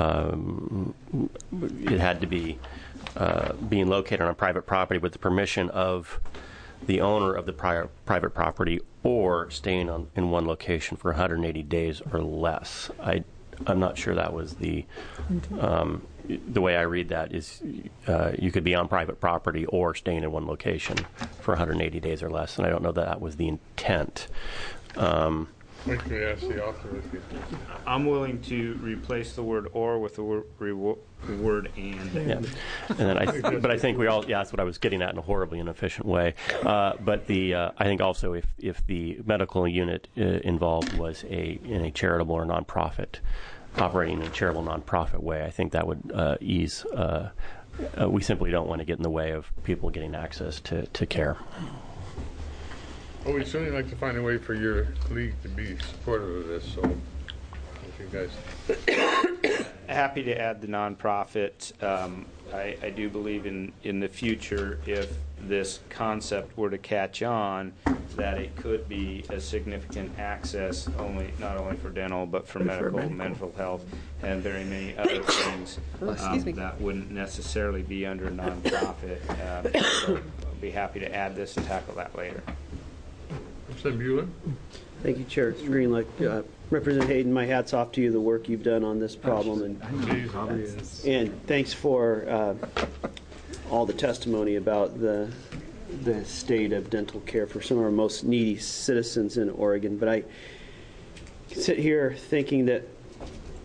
[SPEAKER 8] It had to be being located on private property with the permission of the owner of the private property, or staying in one location for 180 days or less. I'm not sure that was the way I read that is you could be on private property or staying in one location for 180 days or less, and I don't know that was the intent.
[SPEAKER 4] Why don't we ask the author if you...
[SPEAKER 7] I'm willing to replace the word "or" with the word "and."
[SPEAKER 8] Yeah, and then but I think we all, that's what I was getting at in a horribly inefficient way. But I think also if the medical unit involved was in a charitable or nonprofit, operating in a charitable nonprofit way, I think that would ease. We simply don't want to get in the way of people getting access to care.
[SPEAKER 4] Well, we'd certainly like to find a way for your league to be supportive of this, so if you guys...
[SPEAKER 7] Happy to add the nonprofit. I do believe in the future, if this concept were to catch on, that it could be a significant access not only for dental, but for medical, mental health, and very many other things that wouldn't necessarily be under nonprofit. So I'll be happy to add this and tackle that later.
[SPEAKER 4] Mr. Bueller?
[SPEAKER 18] Thank you, Chair Greenlick. Representative Hayden, my hat's off to you, the work you've done on this problem, and thanks for all the testimony about the state of dental care for some of our most needy citizens in Oregon. But I sit here thinking that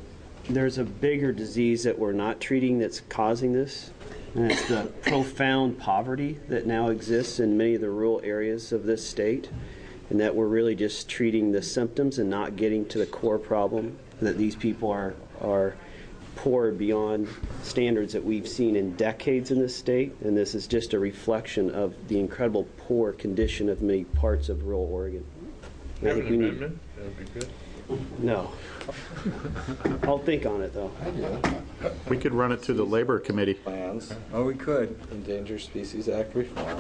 [SPEAKER 18] there's a bigger disease that we're not treating that's causing this, and it's the profound poverty that now exists in many of the rural areas of this state, and that we're really just treating the symptoms and not getting to the core problem, that these people are poor beyond standards that we've seen in decades in this state, and this is just a reflection of the incredible poor condition of many parts of rural Oregon.
[SPEAKER 4] You have an amendment? That would be good.
[SPEAKER 18] No. I'll think on it, though.
[SPEAKER 17] We could run it to the Labor Committee.
[SPEAKER 3] Plans.
[SPEAKER 6] Oh, we could.
[SPEAKER 3] Endangered Species Act reform.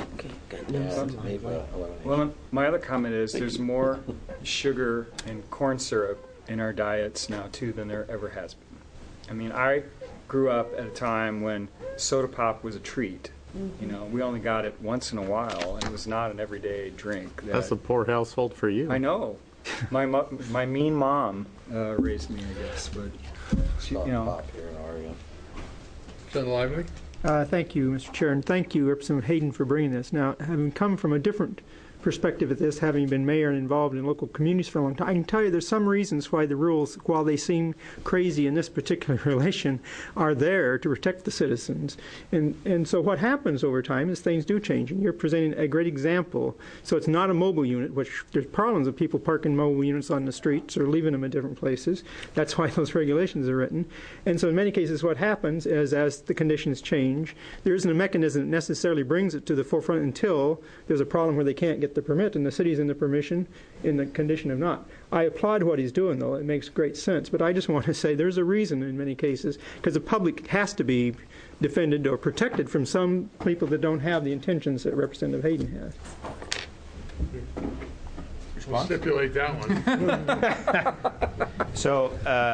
[SPEAKER 6] Well, my other comment is there's more sugar and corn syrup in our diets now, too, than there ever has been. I mean, I grew up at a time when soda pop was a treat. You know, we only got it once in a while, and it was not an everyday drink.
[SPEAKER 17] That's a poor household for you.
[SPEAKER 6] I know. My mean mom raised me, I guess, but she, you know.
[SPEAKER 3] Pop here in Oregon.
[SPEAKER 4] Senator Lively?
[SPEAKER 22] Thank you, Mr. Chair, and thank you, Representative Hayden, for bringing this. Now, having come from a different perspective at this, having been mayor and involved in local communities for a long time, I can tell you there's some reasons why the rules, while they seem crazy in this particular relation, are there to protect the citizens. And so what happens over time is things do change, and you're presenting a great example. So it's not a mobile unit, which there's problems of people parking mobile units on the streets or leaving them in different places. That's why those regulations are written. And so in many cases what happens is, as the conditions change, there isn't a mechanism that necessarily brings it to the forefront until there's a problem where they can't get the permit, and the city's in the permission in the condition of not. I applaud what he's doing, though. It makes great sense. But I just want to say there's a reason in many cases, because the public has to be defended or protected from some people that don't have the intentions that Representative Hayden has.
[SPEAKER 4] We'll stipulate that one.
[SPEAKER 7] So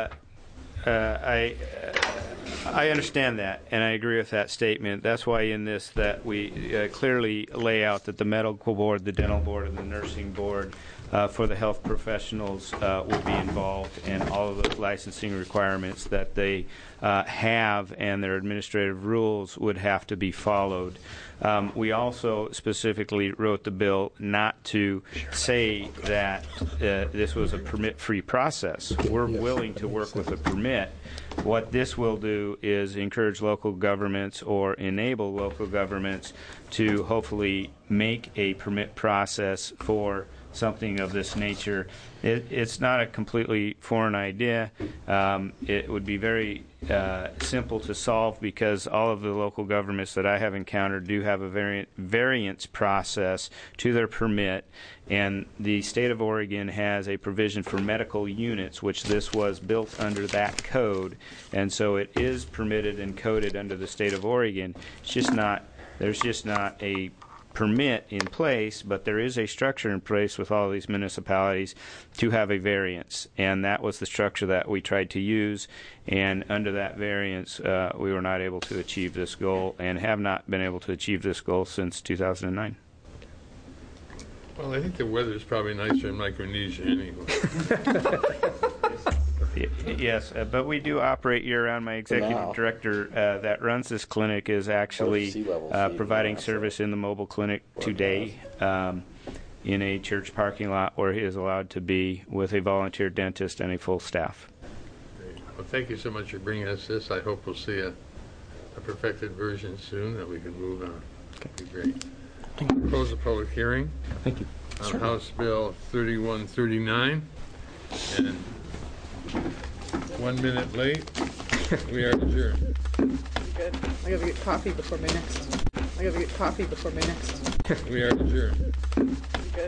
[SPEAKER 7] I understand that, and I agree with that statement. That's why in this that we clearly lay out that the medical board, the dental board, and the nursing board for the health professionals will be involved, and all of the licensing requirements that they have and their administrative rules would have to be followed. We also specifically wrote the bill not to say that this was a permit-free process. We're willing to work with a permit. What this will do is encourage local governments or enable local governments to hopefully make a permit process for something of this nature. It's not a completely foreign idea. It would be very simple to solve because all of the local governments that I have encountered do have a variance process to their permit, and the state of Oregon has a provision for medical units, which this was built under that code, and so it is permitted and coded under the state of Oregon. It's just not, there's just not a permit in place, but there is a structure in place with all of these municipalities to have a variance, and that was the structure that we tried to use, and under that variance we were not able to achieve this goal and have not been able to achieve this goal since 2009.
[SPEAKER 4] Well, I think the weather is probably nicer in Micronesia anyway.
[SPEAKER 7] Yes, but we do operate year-round. My executive director that runs this clinic is actually providing service in the mobile clinic today in a church parking lot where he is allowed to be with a volunteer dentist and a full staff.
[SPEAKER 4] Great. Well, thank you so much for bringing us this. I hope we'll see a perfected version soon that we can move on. That'd be great. Close the public hearing.
[SPEAKER 7] Thank you.
[SPEAKER 4] On House Bill 3139. And 1 minute late. We are adjourned.
[SPEAKER 12] Good. I gotta get coffee before my next.
[SPEAKER 4] We are adjourned.